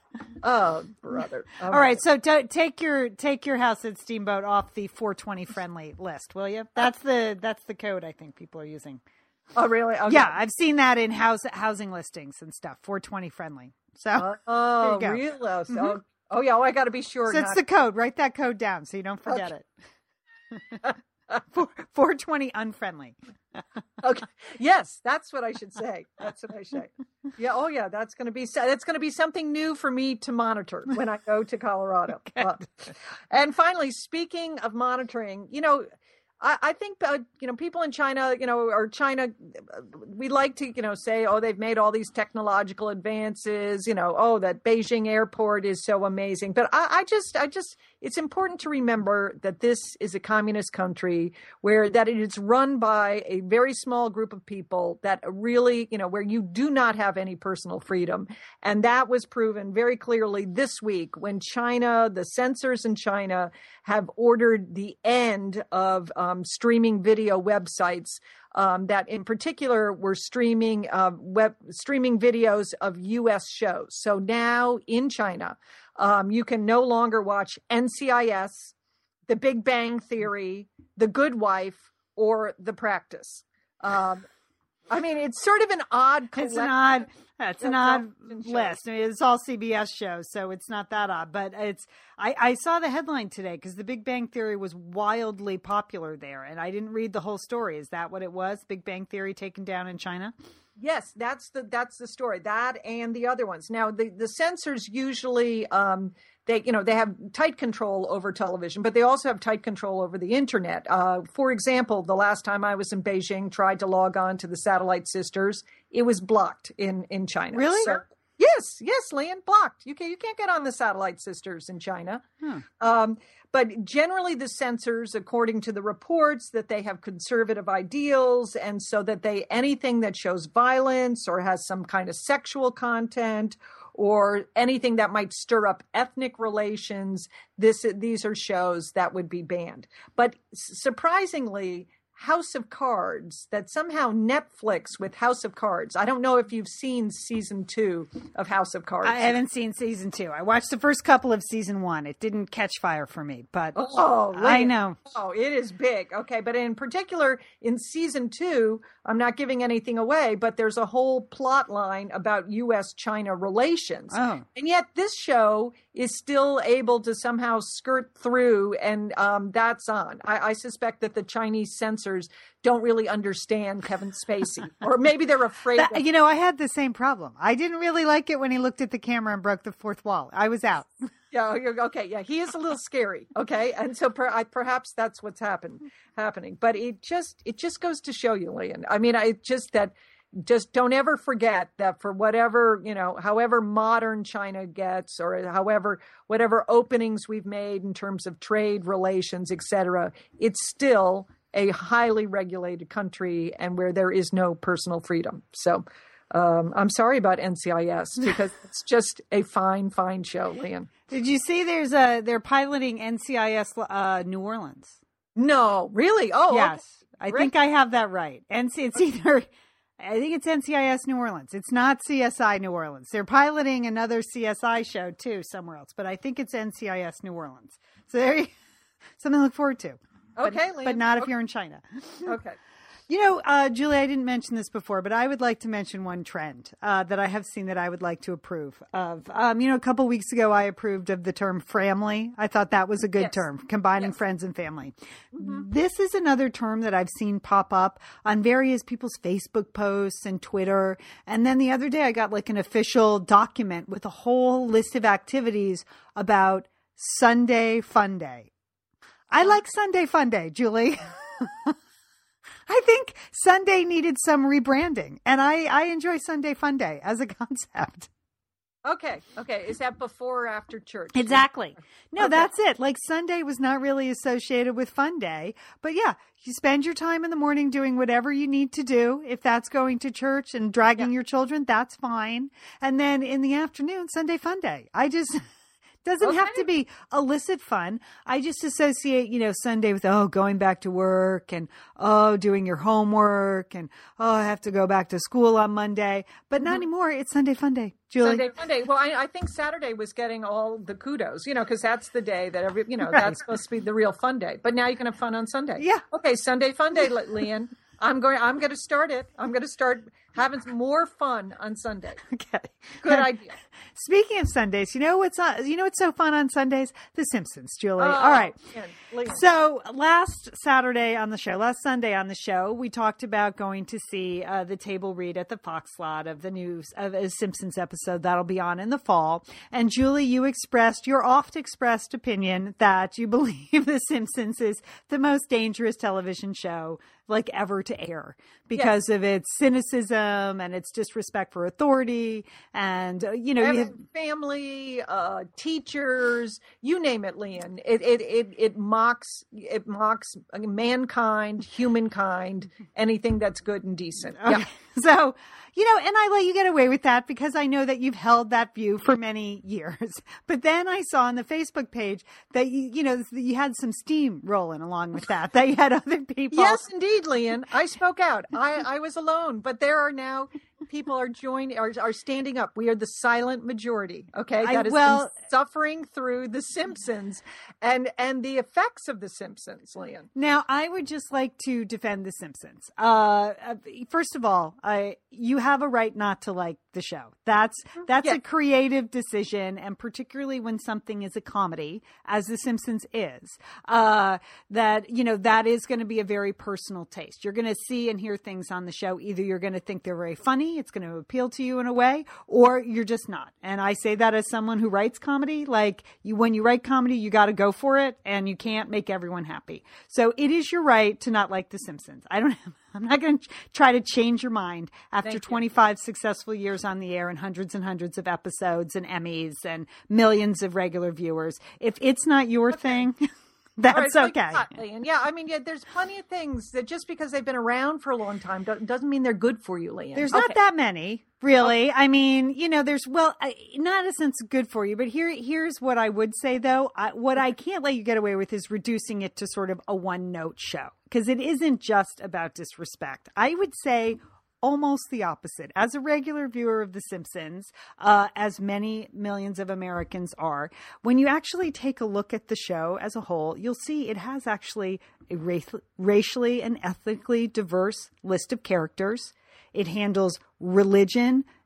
oh brother. Oh, All right. So t- take your, take your house at Steamboat off the four twenty friendly list, will you? That's the, that's the code I think people are using. Oh really? Okay. Yeah. I've seen that in house housing listings and stuff, four twenty friendly. So oh, there you really? go. Oh, Mm-hmm. oh yeah. Oh, I got to be sure. So that's not- the code. Write that code down so you don't forget okay. it. four twenty unfriendly. Okay. Yes, that's what I should say. That's what I say. Yeah. Oh, yeah. That's going to be that's going to be something new for me to monitor when I go to Colorado. Okay. Uh, and finally, speaking of monitoring, you know, I, I think uh, you know people in China, you know, or China, we like to you know say, oh, they've made all these technological advances. You know, oh, that Beijing airport is so amazing. But I, I just, I just, it's important to remember that this is a communist country where that it is run by a very small group of people that really, you know, where you do not have any personal freedom. And that was proven very clearly this week when China, the censors in China have ordered the end of um, streaming video websites um, that in particular were streaming uh, web streaming videos of U S shows. So now in China, um, you can no longer watch N C I S, The Big Bang Theory, The Good Wife, or The Practice. Um, I mean, it's sort of an odd. It's an odd. It's an odd television list. I mean, it's all C B S shows, so it's not that odd. But it's. I, I saw the headline today because The Big Bang Theory was wildly popular there, and I didn't read the whole story. Is that what it was? Big Bang Theory taken down in China? Yes, that's the that's the story. That and the other ones. Now, the the censors usually um, they you know they have tight control over television, but they also have tight control over the internet. Uh, for example, the last time I was in Beijing, tried to log on to the Satellite Sisters, it was blocked in in China. Really? So, yes, yes, Lian, blocked. You can you can't get on the Satellite Sisters in China. Hmm. Um, but generally, the censors, according to the reports, that they have conservative ideals, and so that they anything that shows violence or has some kind of sexual content or anything that might stir up ethnic relations, this these are shows that would be banned. But surprisingly, House of Cards, that somehow Netflix with House of Cards. I don't know if you've seen season two of House of Cards. I haven't seen season two. I watched the first couple of season one. It didn't catch fire for me, but oh, I know. Oh, it is big. Okay. But in particular, in season two, I'm not giving anything away, but there's a whole plot line about U S China relations. Oh. And yet this show is still able to somehow skirt through, and um, that's on. I, I suspect that the Chinese censors don't really understand Kevin Spacey, or maybe they're afraid. That, of- you know, I had the same problem. I didn't really like it when he looked at the camera and broke the fourth wall. I was out. Yeah. you're- Okay. Yeah. He is a little scary. Okay. And so per, I, perhaps that's what's happened, happening. But it just, it just goes to show you, Lian. I mean, I just that, just don't ever forget that for whatever, you know, however modern China gets, or however, whatever openings we've made in terms of trade relations, et cetera, it's still a highly regulated country and where there is no personal freedom. So um, I'm sorry about N C I S because it's just a fine, fine show, Lian. Did you see there's a, they're piloting N C I S uh, New Orleans? No, really? Oh, yes. okay. I think I have that right. N C, it's either, I think it's N C I S New Orleans. It's not C S I New Orleans. They're piloting another C S I show too somewhere else, but I think it's N C I S New Orleans. So there you, something to look forward to. Okay, but, Lian. but not if okay. you're in China. Okay. You know, uh, Julie, I didn't mention this before, but I would like to mention one trend uh, that I have seen that I would like to approve of. Um, you know, a couple weeks ago, I approved of the term family. I thought that was a good Yes. term, combining Yes. friends and family. Mm-hmm. This is another term that I've seen pop up on various people's Facebook posts and Twitter. And then the other day, I got like an official document with a whole list of activities about Sunday Fun Day. I like Sunday Fun Day, Julie. I think Sunday needed some rebranding, and I, I enjoy Sunday Fun Day as a concept. Okay. Okay. Is that before or after church? Exactly. No, Okay. that's it. Like Sunday was not really associated with Fun Day, but yeah, you spend your time in the morning doing whatever you need to do. If that's going to church and dragging Yeah. your children, that's fine. And then in the afternoon, Sunday Fun Day. I just... Doesn't have Okay. to be illicit fun. I just associate, you know, Sunday with, oh, going back to work and, oh, doing your homework and, oh, I have to go back to school on Monday. But not anymore. It's Sunday Fun Day. Julie. Sunday Fun Day. Well, I, I think Saturday was getting all the kudos, you know, because that's the day that every, you know, Right. that's supposed to be the real fun day. But now you can have fun on Sunday. Yeah. Okay, Sunday Fun Day, Le- Lian. I'm going. I'm going to start it. I'm going to start having some more fun on Sunday. Okay. Good idea. Speaking of Sundays, you know what's on, you know what's so fun on Sundays? The Simpsons, Julie. Oh, All right. Lian, Lian. So last Saturday on the show, last Sunday on the show, we talked about going to see uh, the table read at the Fox slot of the new of a Simpsons episode that'll be on in the fall. And Julie, you expressed your oft expressed opinion that you believe the Simpsons is the most dangerous television show like ever to air because of its cynicism and its disrespect for authority. And, uh, you know, you Every- have, family, uh, teachers, you name it, Lian. It it it it mocks it mocks mankind, humankind, anything that's good and decent. okay. Yeah. So, you know, and I let you get away with that because I know that you've held that view for many years. But then I saw on the Facebook page that you, you know, you had some steam rolling along with that, that you had other people. Yes, indeed, Lian. I spoke out. I, I was alone, but there are now people are joining, are, are standing up. We are the silent majority. Okay, I- that has well- been suffering through The Simpsons and and the effects of The Simpsons, Lian. Now, I would just like to defend The Simpsons. Uh, uh, first of all, I, you have a right not to like the show. That's that's Yeah. a creative decision, and particularly when something is a comedy, as The Simpsons is, uh, that you know that is going to be a very personal taste. You're going to see and hear things on the show. Either you're going to think they're very funny, it's going to appeal to you in a way, or you're just not. And I say that as someone who writes comedy. Like you, when you write comedy, you got to go for it, and you can't make everyone happy. So it is your right to not like The Simpsons. I don't have. I'm not going to try to change your mind after Thank you. twenty-five successful years on the air and hundreds and hundreds of episodes and Emmys and millions of regular viewers. If it's not your thing, that's All right, so okay. not, Lian. Yeah, I mean, yeah, there's plenty of things that just because they've been around for a long time do- doesn't mean they're good for you, Lian. There's Okay. not that many, really. I mean, you know, there's, well, I, not in a sense good for you, but here, here's what I would say though. I, what I can't let you get away with is reducing it to sort of a one note show because it isn't just about disrespect. I would say almost the opposite. As a regular viewer of The Simpsons, uh, as many millions of Americans are, when you actually take a look at the show as a whole, you'll see it has actually a race, racially and ethnically diverse list of characters. It handles religion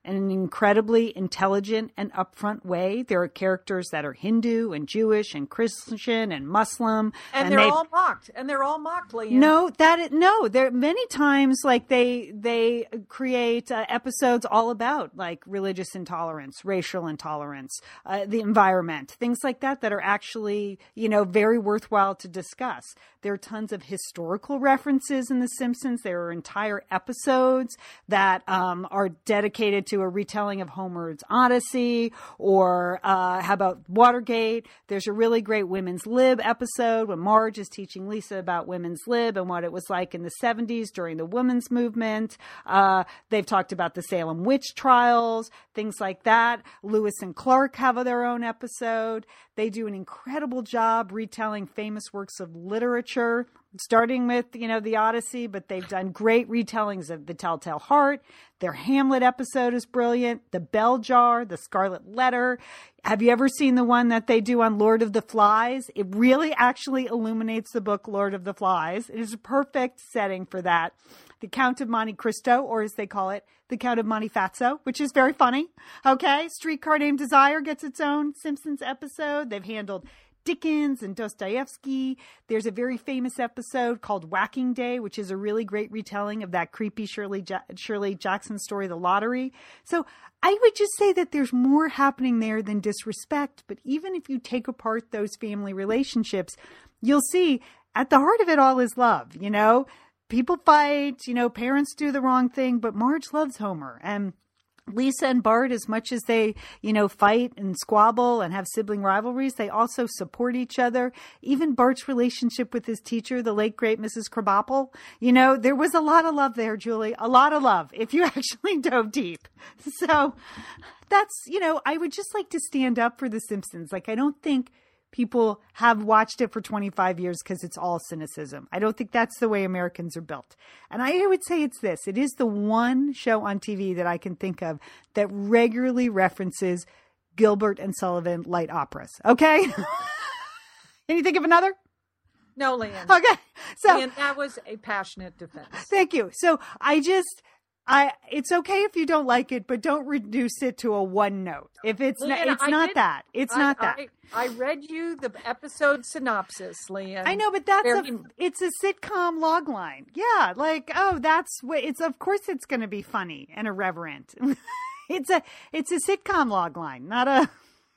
in an incredibly intelligent and upfront way. There are characters that are Hindu and Jewish and Christian and Muslim. And, and they're all mocked. And they're all mocked, Leanne. No, that is, no, there many times like they they create uh, episodes all about like religious intolerance, racial intolerance, uh, the environment, things like that that are actually, you know, very worthwhile to discuss. There are tons of historical references in The Simpsons. There are entire episodes that um, are dedicated to a retelling of Homer's Odyssey, or uh, how about Watergate? There's a really great Women's Lib episode when Marge is teaching Lisa about Women's Lib and what it was like in the seventies during the women's movement. Uh, they've talked about the Salem witch trials, things like that. Lewis and Clark have their own episode. They do an incredible job retelling famous works of literature, starting with, you know, the Odyssey, but they've done great retellings of The Telltale Heart. Their Hamlet episode is brilliant. The Bell Jar, The Scarlet Letter. Have you ever seen the one that they do on Lord of the Flies? It really actually illuminates the book Lord of the Flies. It is a perfect setting for that. The Count of Monte Cristo, or as they call it, The Count of Monte Fatso, which is very funny. Okay, Streetcar Named Desire gets its own Simpsons episode. They've handled Dickens and Dostoevsky. There's a very famous episode called Whacking Day, which is a really great retelling of that creepy Shirley, ja- Shirley Jackson story, The Lottery. So I would just say that there's more happening there than disrespect. But even if you take apart those family relationships, you'll see at the heart of it all is love, you know? People fight, you know, parents do the wrong thing, but Marge loves Homer. And Lisa and Bart, as much as they, you know, fight and squabble and have sibling rivalries, they also support each other. Even Bart's relationship with his teacher, the late, great Missus Krabappel, you know, there was a lot of love there, Julie. A lot of love, if you actually dove deep. So that's, you know, I would just like to stand up for The Simpsons. Like, I don't think people have watched it for twenty-five years because it's all cynicism. I don't think that's the way Americans are built. And I would say it's this. It is the one show on T V that I can think of that regularly references Gilbert and Sullivan light operas. Okay? Can you think of another? No, Leanne. Okay. So Leanne, that was a passionate defense. Thank you. So I just... I, it's okay if you don't like it, but don't reduce it to a one note. If it's Leanne, not, it's I not did- that. It's I, not that. I, I read you the episode synopsis, Leanne. I know, but that's Very- a, it's a sitcom log line. Yeah. Like, oh, that's what it's, of course it's going to be funny and irreverent. it's a, it's a sitcom log line, not a,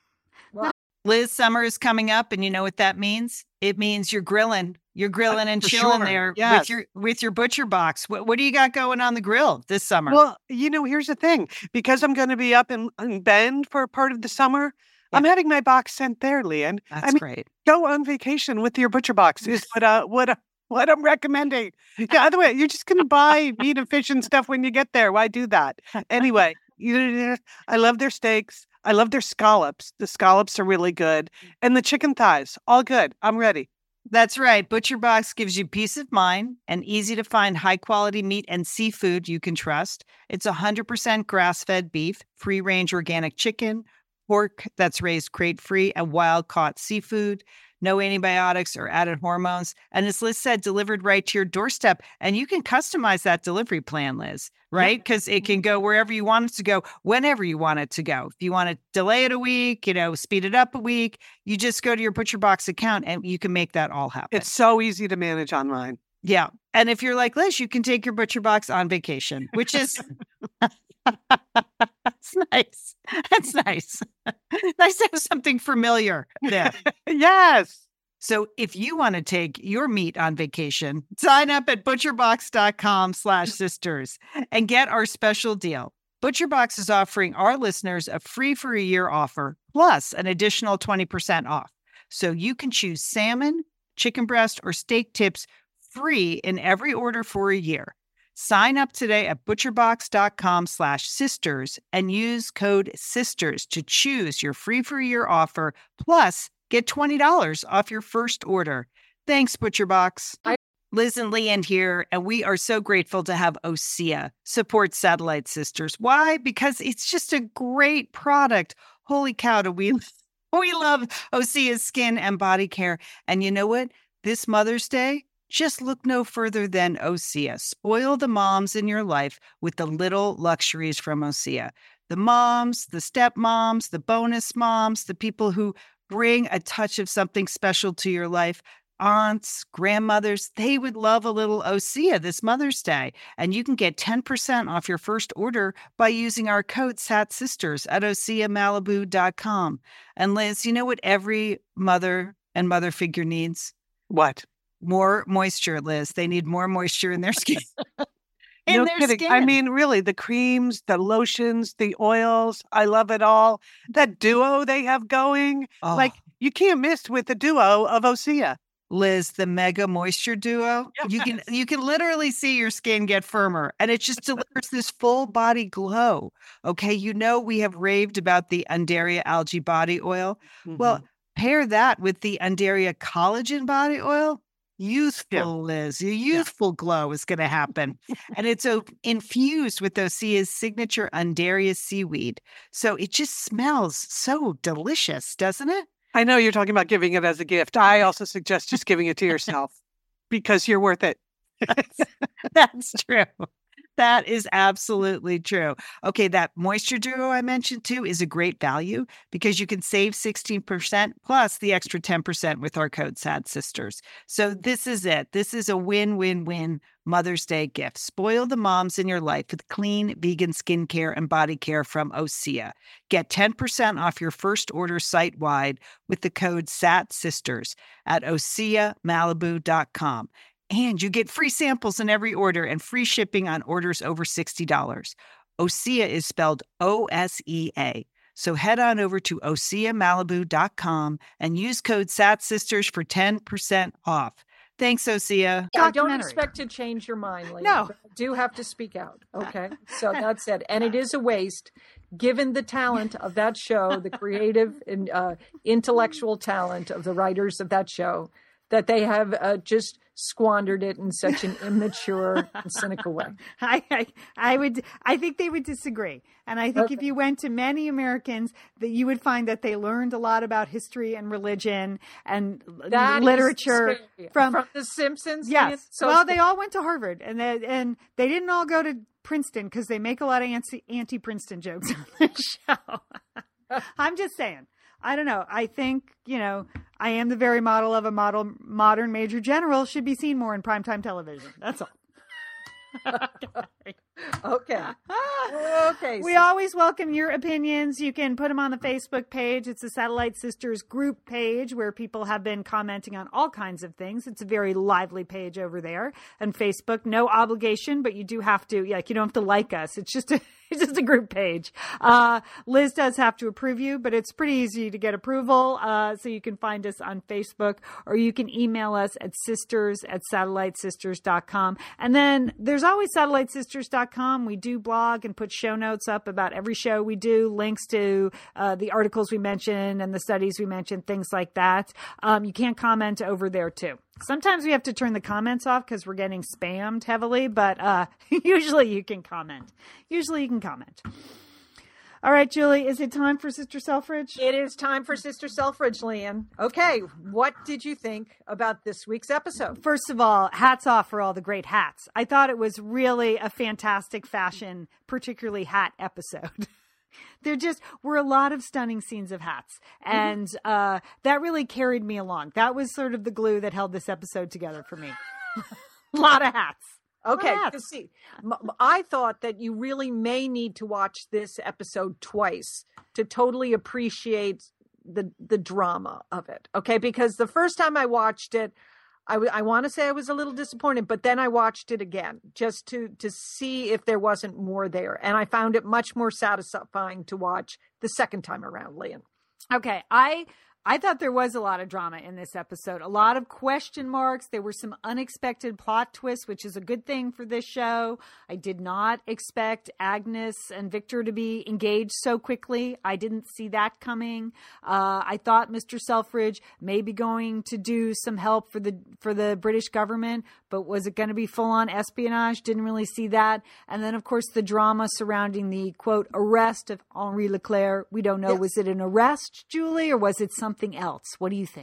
Liz, summer is coming up, and you know what that means? It means you're grilling. You're grilling and for chilling sure. there Yes. with your with your butcher box. What what do you got going on the grill this summer? Well, you know, here's the thing. Because I'm going to be up in, in Bend for part of the summer, I'm having my box sent there, Leanne. That's I mean, great. go on vacation with your butcher box is what uh, what uh, what I'm recommending. Yeah, other way, you're just going to buy meat and fish and stuff when you get there. Why do that? Anyway, you, I love their steaks. I love their scallops. The scallops are really good. And the chicken thighs, all good. I'm ready. That's right. Butcher Box gives you peace of mind and easy to find high quality meat and seafood you can trust. It's one hundred percent grass fed beef, free range organic chicken, pork that's raised crate free, and wild caught seafood. No antibiotics or added hormones. And as Liz said, delivered right to your doorstep. And you can customize that delivery plan, Liz, right? Because it can go wherever you want it to go, whenever you want it to go. If you want to delay it a week, you know, speed it up a week, you just go to your ButcherBox account and you can make that all happen. It's so easy to manage online. Yeah. And if you're like Liz, you can take your ButcherBox on vacation, which is... That's nice. That's nice. Nice to have something familiar there. Yes. So if you want to take your meat on vacation, sign up at butcherbox.com slash sisters and get our special deal. ButcherBox is offering our listeners a free for a year offer plus an additional twenty percent off. So you can choose salmon, chicken breast, or steak tips free in every order for a year. Sign up today at butcherbox.com slash sisters and use code SISTERS to choose your free for a year offer, plus get twenty dollars off your first order. Thanks, ButcherBox. I- Liz and Leanne here, and we are so grateful to have Osea support Satellite Sisters. Why? Because it's just a great product. Holy cow, do we, we love Osea's skin and body care. And you know what? This Mother's Day, just look no further than Osea. Spoil the moms in your life with the little luxuries from Osea. the moms, the stepmoms, the bonus moms, the people who bring a touch of something special to your life, aunts, grandmothers, they would love a little Osea this Mother's Day. And you can get ten percent off your first order by using our code S A T Sisters at osea malibu dot com. And Liz, you know what every mother and mother figure needs? What? More moisture, Liz. They need more moisture in their skin. in No their kidding. skin. I mean, really, the creams, the lotions, the oils, I love it all. That duo they have going, Oh. like you can't miss with the duo of Osea. Liz, the Mega Moisture Duo. You can you can literally see your skin get firmer, and it just delivers this full body glow. Okay, you know we have raved about the Undaria Algae Body Oil. Well, pair that with the Undaria Collagen Body Oil. Youthful, Yeah. Liz. Your youthful glow is going to happen. And it's uh, infused with Osea's signature Undaria seaweed. So it just smells so delicious, doesn't it? I know you're talking about giving it as a gift. I also suggest just giving it to yourself because you're worth it. That's true. That is absolutely true. Okay, that Moisture Duo I mentioned too is a great value because you can save sixteen percent plus the extra ten percent with our code S A D Sisters. So this is it. This is a win-win-win Mother's Day gift. Spoil the moms in your life with clean vegan skincare and body care from Osea. Get ten percent off your first order site-wide with the code S A T Sisters at osea malibu dot com. And you get free samples in every order and free shipping on orders over sixty dollars. Osea is spelled O S E A. So head on over to osea malibu dot com and use code S A T Sisters for ten percent off. Thanks, Osea. I don't Documentary. expect to change your mind, Leah. No. but I do have to speak out. Okay. So that's it. And it is a waste, given the talent of that show, the creative and uh, intellectual talent of the writers of that show, that they have uh, just squandered it in such an immature and cynical way. I, I, I would, I think they would disagree. And I think Okay. if you went to many Americans, that you would find that they learned a lot about history and religion and That is literature scary. from, from The Simpsons. yes. It's so well, scary. they all went to Harvard and they, and they didn't all go to Princeton because they make a lot of anti, anti-Princeton jokes on the show. I'm just saying. I don't know. I think, you know, I am the very model of a model modern major general should be seen more in primetime television. That's all. Okay. Okay. We so- always welcome your opinions. You can put them on the Facebook page. It's the Satellite Sisters group page where people have been commenting on all kinds of things. It's a very lively page over there. And Facebook, no obligation, but you do have to, like, you don't have to like us. It's just a, it's just a group page. Uh, Liz does have to approve you, but it's pretty easy to get approval. Uh, so you can find us on Facebook or you can email us at sisters at satellite sisters dot com. And then there's always satellite sisters dot com. We do blog and put show notes up about every show we do, links to uh, the articles we mentioned and the studies we mentioned, things like that. Um, you can comment over there too. Sometimes we have to turn the comments off because we're getting spammed heavily, but uh, usually you can comment. Usually you can comment. All right, Julie, is it time for Sister Selfridge? It is time for Sister Selfridge, Leanne. Okay, what did you think about this week's episode? First of all, hats off for all the great hats. I thought it was really a fantastic fashion, particularly hat episode. There just were a lot of stunning scenes of hats. And uh, that really carried me along. That was sort of the glue that held this episode together for me. A lot of hats. Okay, Hats. to see, m- m- I thought that you really may need to watch this episode twice to totally appreciate the the drama of it. Okay, because the first time I watched it, I, w- I want to say I was a little disappointed, but then I watched it again just to to see if there wasn't more there, and I found it much more satisfying to watch the second time around, Leanne. Okay, I I thought there was a lot of drama in this episode, a lot of question marks. There were some unexpected plot twists, which is a good thing for this show. I did not expect Agnes and Victor to be engaged so quickly. I didn't see that coming. Uh, I thought Mister Selfridge may be going to do some help for the for the British government, but was it going to be full on espionage? Didn't really see that. And then, of course, the drama surrounding the quote arrest of Henri Leclerc. We don't know. Yes. Was it an arrest, Julie, or was it something else? What do you think?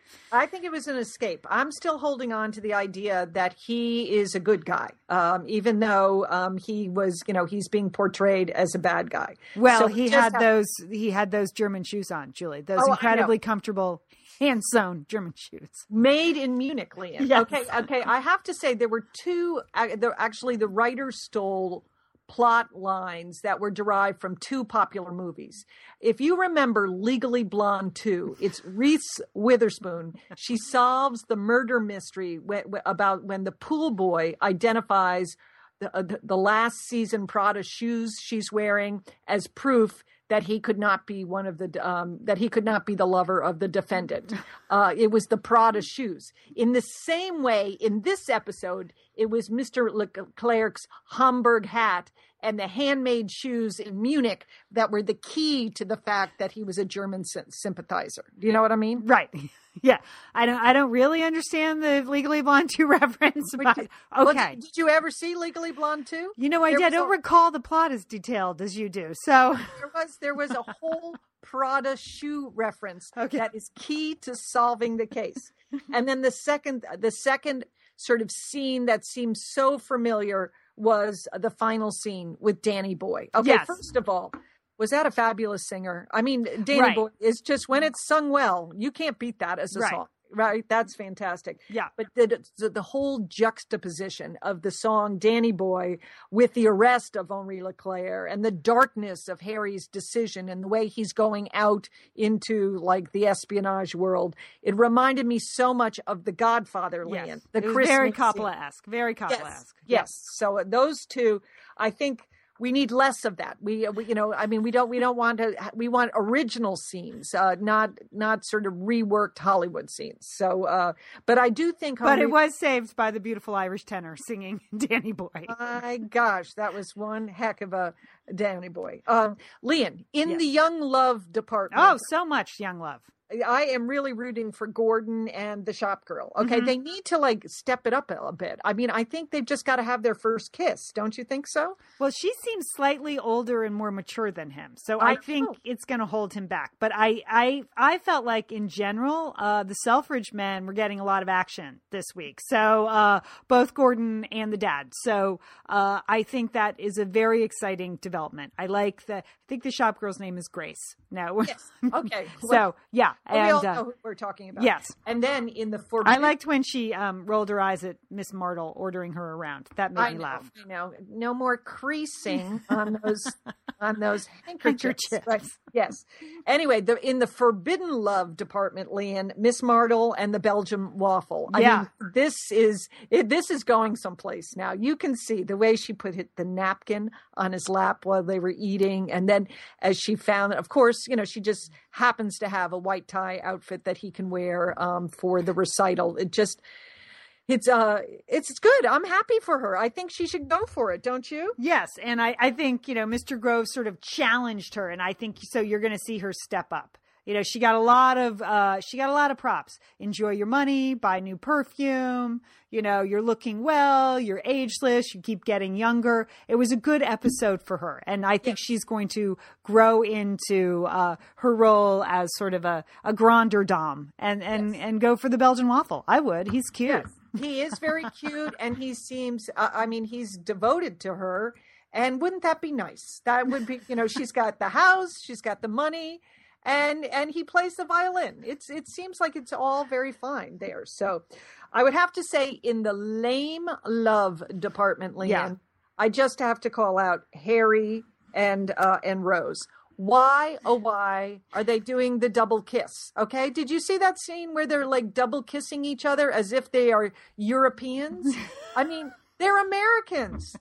I think it was an escape. I'm still holding on to the idea that he is a good guy, um, even though um, he was, you know, he's being portrayed as a bad guy. Well, So he just had have- those he had those German shoes on, Julie. Those Oh, I know. incredibly comfortable hand sewn German shoes. Made in Munich, Lian. Yes. Okay, okay. I have to say there were two. Uh, there, actually, the writer stole plot lines that were derived from two popular movies. If you remember Legally Blonde two, it's Reese Witherspoon. She solves the murder mystery wh- wh- about when the pool boy identifies the, uh, the, the last season Prada shoes she's wearing as proof that he could not be one of the um, that he could not be the lover of the defendant. Uh, it was the Prada shoes. In the same way, in this episode, it was Mister Leclerc's Homburg hat and the handmade shoes in Munich that were the key to the fact that he was a German sy- sympathizer. Do you know what I mean? Right. Yeah. I don't I don't really understand the Legally Blonde two reference, but okay. Well, did, did you ever see Legally Blonde two? You know, I, There did. I was don't a- recall the plot as detailed as you do. So There was there was a whole Prada shoe reference Okay. that is key to solving the case. And then the second the second sort of scene that seems so familiar was the final scene with Danny Boy. Okay, Yes. first of all, was that a fabulous singer? I mean, Danny Right. Boy is just, when it's sung well, you can't beat that as a Right. song. Right, that's fantastic. Yeah. But the, the the whole juxtaposition of the song "Danny Boy" with the arrest of Henri Leclerc and the darkness of Harry's decision and the way he's going out into like the espionage world, it reminded me so much of The Godfather. yes. Land, the it was Christmas very scene. Coppola-esque. Very Yes, Coppola-esque. yes. So uh, those two, I think. We need less of that. We, we, you know, I mean, we don't, we don't want to. We want original scenes, uh, not, not sort of reworked Hollywood scenes. So, uh, but I do think. But Henri- it was saved by the beautiful Irish tenor singing Danny Boy. My gosh, that was one heck of a Danny Boy. Um, Lian, in Yes. the young love department, Oh, so much young love. I am really rooting for Gordon and the shop girl. Okay, Mhm. they need to like step it up a, a bit. I mean, I think they've just got to have their first kiss. Don't you think so? Well, she seems slightly older and more mature than him, so I, I think know. it's going to hold him back. But I, I, I felt like in general, uh, the Selfridge men were getting a lot of action this week. So uh, both Gordon and the dad. So uh, I think that is a very exciting development. I like the. I think the shop girl's name is Grace. No. Yes. Okay. so yeah, Well, we and all uh, know who we're talking about. yes. And then in the I forbidden, liked when she um, rolled her eyes at Miss Martle ordering her around. That made I me know, laugh. I know. No more creasing on those on those handkerchiefs. Handkerchiefs. Right. Yes. Anyway, the in the forbidden love department, Lian, Miss Martle and the Belgian waffle. I Yeah. mean, this is it, this is going someplace now. You can see the way she put it, the napkin on his lap while they were eating, and then as she found, of course, you know, she just happens to have a white tie outfit that he can wear um, for the recital. It just. It's uh, it's it's good. I'm happy for her. I think she should go for it. Don't you? Yes, and I, I think, you know, Mister Grove sort of challenged her, and I think so you're going to see her step up. You know, she got a lot of uh, she got a lot of props. Enjoy your money, buy new perfume. You know, you're looking well, you're ageless, you keep getting younger. It was a good episode for her, and I think she's going to grow into uh, her role as sort of a, a grande dame and and and go for the Belgian waffle. I would. He's cute. Yes. He is very cute, and he seems, uh, I mean, he's devoted to her. And wouldn't that be nice? That would be, you know, she's got the house, she's got the money, and and he plays the violin. It's It seems like it's all very fine there. So I would have to say in the lame love department, Leanne, Yeah. I just have to call out Harry and uh, and Rose. Why, oh, why are they doing the double kiss? Okay. Did you see that scene where they're like double kissing each other as if they are Europeans? I mean, they're Americans.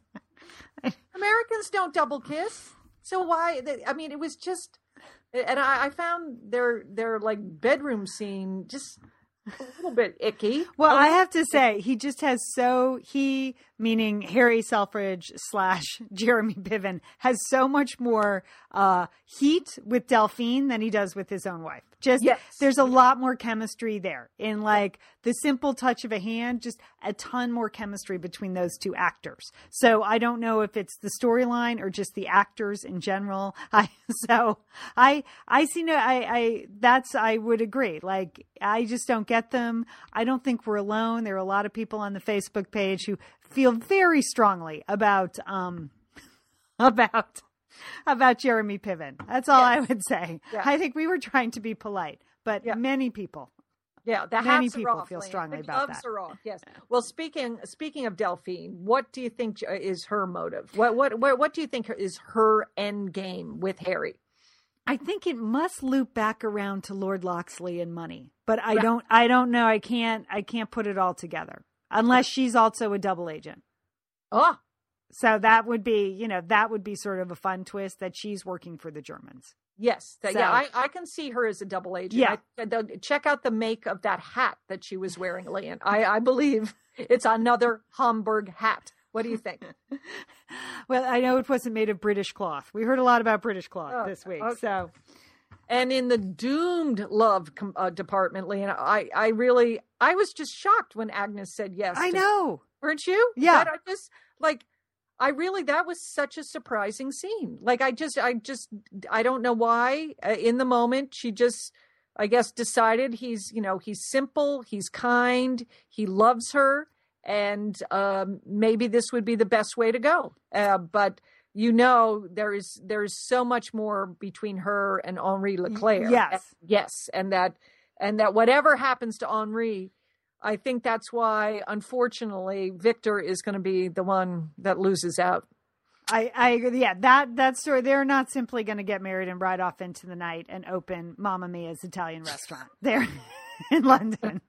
Americans don't double kiss. So why? They, I mean, it was just, and I, I found their, their like bedroom scene just a little bit icky. Well, Um, I have to say, he just has so, he, meaning Harry Selfridge slash Jeremy Piven, has so much more uh, heat with Delphine than he does with his own wife. Just Yes. there's a lot more chemistry there in like the simple touch of a hand, just a ton more chemistry between those two actors. So I don't know if it's the storyline or just the actors in general. I, so I, I see no, I, I, that's, I would agree. Like, I just don't get them. I don't think we're alone. There are a lot of people on the Facebook page who feel very strongly about, um, about, about Jeremy Piven. That's all Yeah. I would say. Yeah. I think we were trying to be polite, but Yeah. many people. Yeah, the Many hats are people off, feel Lane. strongly the about gloves that. are off. Yes. Well, speaking speaking of Delphine, what do you think is her motive? What what what, what do you think is her end game with Harry? I think it must loop back around to Lord Loxley and money, but I Right. don't, I don't know. I can't, I can't put it all together unless she's also a double agent. Oh, So that would be, you know, that would be sort of a fun twist that she's working for the Germans. yes. That- So- yeah, I, I can see her as a double agent. Yeah. I, the, check out the make of that hat that she was wearing, Leanne. I, I believe it's another Homburg hat. What do you think? Well, I know it wasn't made of British cloth. We heard a lot about British cloth Oh, this week. okay. So And in the doomed love com- uh, department, Leanne, I, I really, I was just shocked when Agnes said yes. I to- know. Weren't you? Yeah. That I just like, I really, that was such a surprising scene. Like, I just, I just, I don't know why uh, in the moment, she just, I guess, decided he's, you know, he's simple, he's kind, he loves her. And um, maybe this would be the best way to go. Uh, but you know, there is there is so much more between her and Henri Leclerc. yes. And- yes, and that and that whatever happens to Henri, I think that's why, unfortunately, Victor is going to be the one that loses out. I, I agree. Yeah, that that's sort. They're not simply going to get married and ride off into the night and open Mamma Mia's Italian restaurant there in London.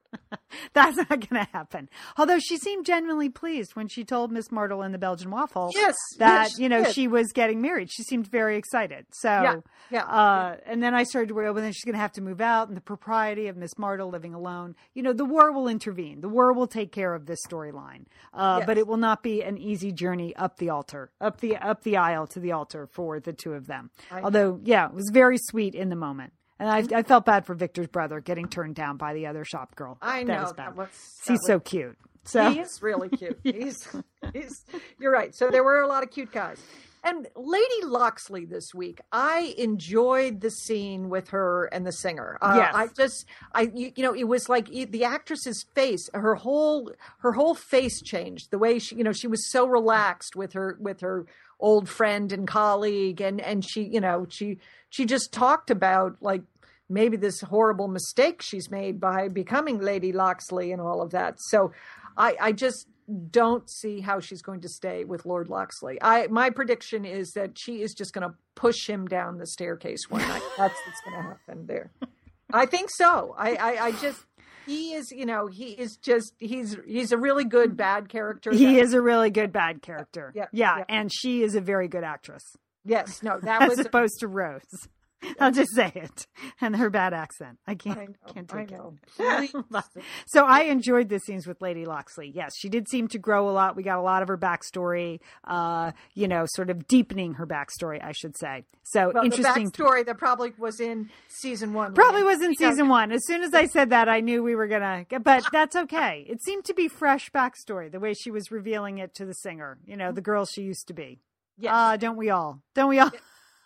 That's not going to happen. Although she seemed genuinely pleased when she told Miss Martle in the Belgian Waffle Yes, that, yes, you know, yes. she was getting married. She seemed very excited. So, Yeah, yeah. Uh, and then I started to worry, well, then she's going to have to move out, and the propriety of Miss Martle living alone. You know, the war will intervene. The war will take care of this storyline. Uh, Yes. But it will not be an easy journey up the altar, up the up the aisle to the altar for the two of them. I- Although, yeah, it was very sweet in the moment. And I, I felt bad for Victor's brother getting turned down by the other shop girl. I That know was that bad. was. He's that was- so cute. So He is really cute. He's, he's, you're right. So there were a lot of cute guys. And Lady Loxley this week, I enjoyed the scene with her and the singer. Uh, Yes. I just, I, you, you know, it was like e- the actress's face, her whole, her whole face changed. The way she, you know, she was so relaxed with her, with her old friend and colleague, and and she, you know, she, she just talked about like maybe this horrible mistake she's made by becoming Lady Loxley and all of that. So I, I just don't see how she's going to stay with Lord Loxley. I, my prediction is that she is just going to push him down the staircase one night. That's what's going to happen there. I think so. I, I, I just, he is, you know, he is just, he's, he's a really good bad character. he That- is a really good bad character. Yeah, yeah, yeah. and she is a very good actress. Yes, no, that As was, opposed to Rose. I'll just say it. And her bad accent. I can't, I know, can't I take know. it. So I enjoyed the scenes with Lady Loxley. Yes, she did seem to grow a lot. We got a lot of her backstory, uh, you know, sort of deepening her backstory, I should say. So well, interesting. the backstory that probably was in season one. Probably was in You know, season one. As soon as I said that, I knew we were going to, but that's okay. It seemed to be fresh backstory, the way she was revealing it to the singer, you know, the girl she used to be. Yes. Uh, don't we all? Don't we all?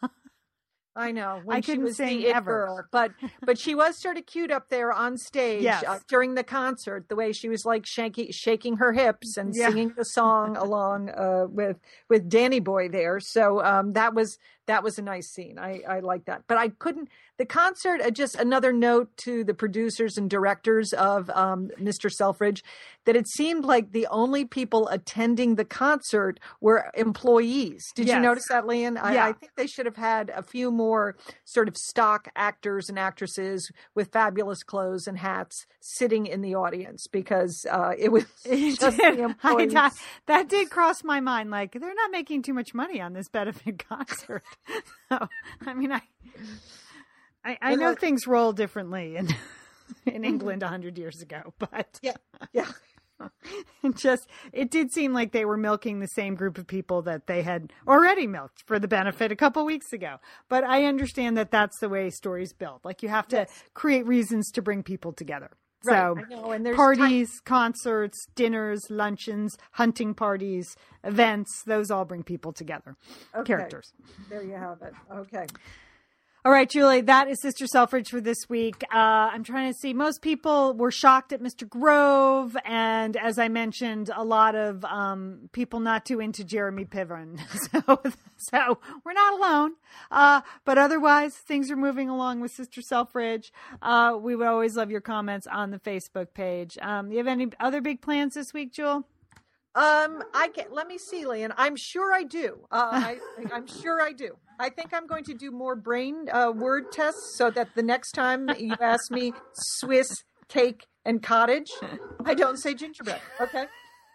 I know. When I she couldn't was sing the it ever. girl, but but she was sort of cute up there on stage Yes. uh, during the concert. The way she was like shaking shaking her hips and Yeah. singing the song along uh, with with Danny Boy there. So um, that was that was a nice scene. I I like that. But I couldn't. The concert. Uh, just another note to the producers and directors of um, Mister Selfridge, that it seemed like the only people attending the concert were employees. Did Yes. you notice that, Leanne? I, Yeah. I think they should have had a few more sort of stock actors and actresses with fabulous clothes and hats sitting in the audience, because uh, it was It just did. the I, employees. that, that did cross my mind. Like, they're not making too much money on this benefit concert. So, I mean, I, I, I And know look- things roll differently in in England a hundred years ago, but Yeah, yeah. It just, it did seem like they were milking the same group of people that they had already milked for the benefit a couple weeks ago. But I understand that that's the way stories build. Like you have to yes. create reasons to bring people together. Right. So I know. And there's parties, time- concerts, dinners, luncheons, hunting parties, events, those all bring people together. Okay. Characters. There you have it. Okay. All right, Julie, that is Sister Selfridge for this week. Uh, I'm trying to see. Most people were shocked at Mister Grove. And as I mentioned, a lot of um, people not too into Jeremy Piven. so, so we're not alone. Uh, but otherwise, things are moving along with Sister Selfridge. Uh, we would always love your comments on the Facebook page. Um, you have any other big plans this week, Jewel? Um, I can, let me see, Lian. I'm sure I do. Uh, I, I'm sure I do. I think I'm going to do more brain uh, word tests so that the next time you ask me Swiss cake and cottage, I don't say gingerbread. Okay.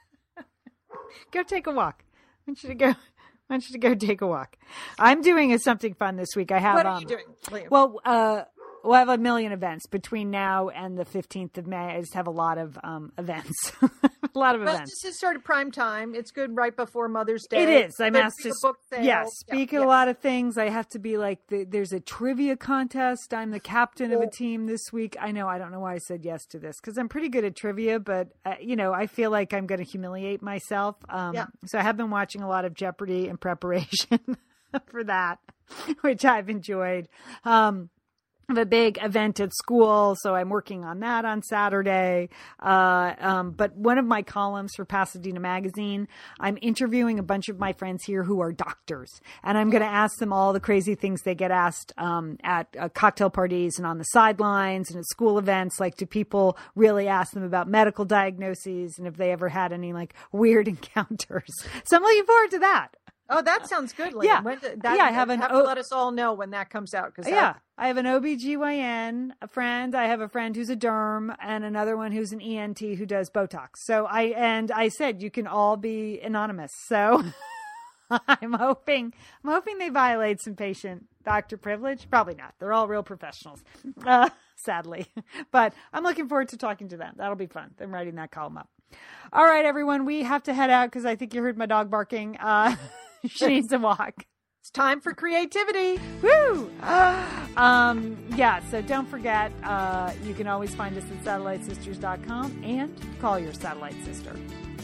Go take a walk. I want you to go. I want you to go take a walk. I'm doing a, something fun this week. I have. What are um, you doing, Liam? Well, uh, we'll have a million events between now and the fifteenth of May. I just have a lot of um, events. a lot of well, events. This is sort of prime time. It's good right before Mother's Day. It is. I'm There's asked to a book sale. yeah, speak yeah, at yeah. a lot of things. I have to be like, the, there's a trivia contest. I'm the captain of a Well- team this week. I know. I don't know why I said yes to this because I'm pretty good at trivia, but uh, you know, I feel like I'm going to humiliate myself. Um, Yeah. So I have been watching a lot of Jeopardy in preparation for that, which I've enjoyed. Um, I have a big event at school, so I'm working on that on Saturday. Uh, um, but one of my columns for Pasadena Magazine, I'm interviewing a bunch of my friends here who are doctors, and I'm going to ask them all the crazy things they get asked um, at uh, cocktail parties and on the sidelines and at school events. Like, do people really ask them about medical diagnoses and if they ever had any like weird encounters? So I'm looking forward to that. Oh, that sounds good, Liam. Yeah. When do- that, Yeah, I have an have o- to let us all know when that comes out. Cause Yeah, I have an O B G Y N, a friend. I have a friend who's a derm and another one who's an E N T who does Botox. So I, and I said, you can all be anonymous. So I'm hoping, I'm hoping they violate some patient doctor privilege. Probably not. They're all real professionals, uh, sadly, but I'm looking forward to talking to them. That'll be fun. I'm writing that column up. All right, everyone, we have to head out because I think you heard my dog barking. Uh, she needs a walk. It's time for creativity. Woo! um, yeah, so don't forget, uh, you can always find us at satellite sisters dot com and call your satellite sister.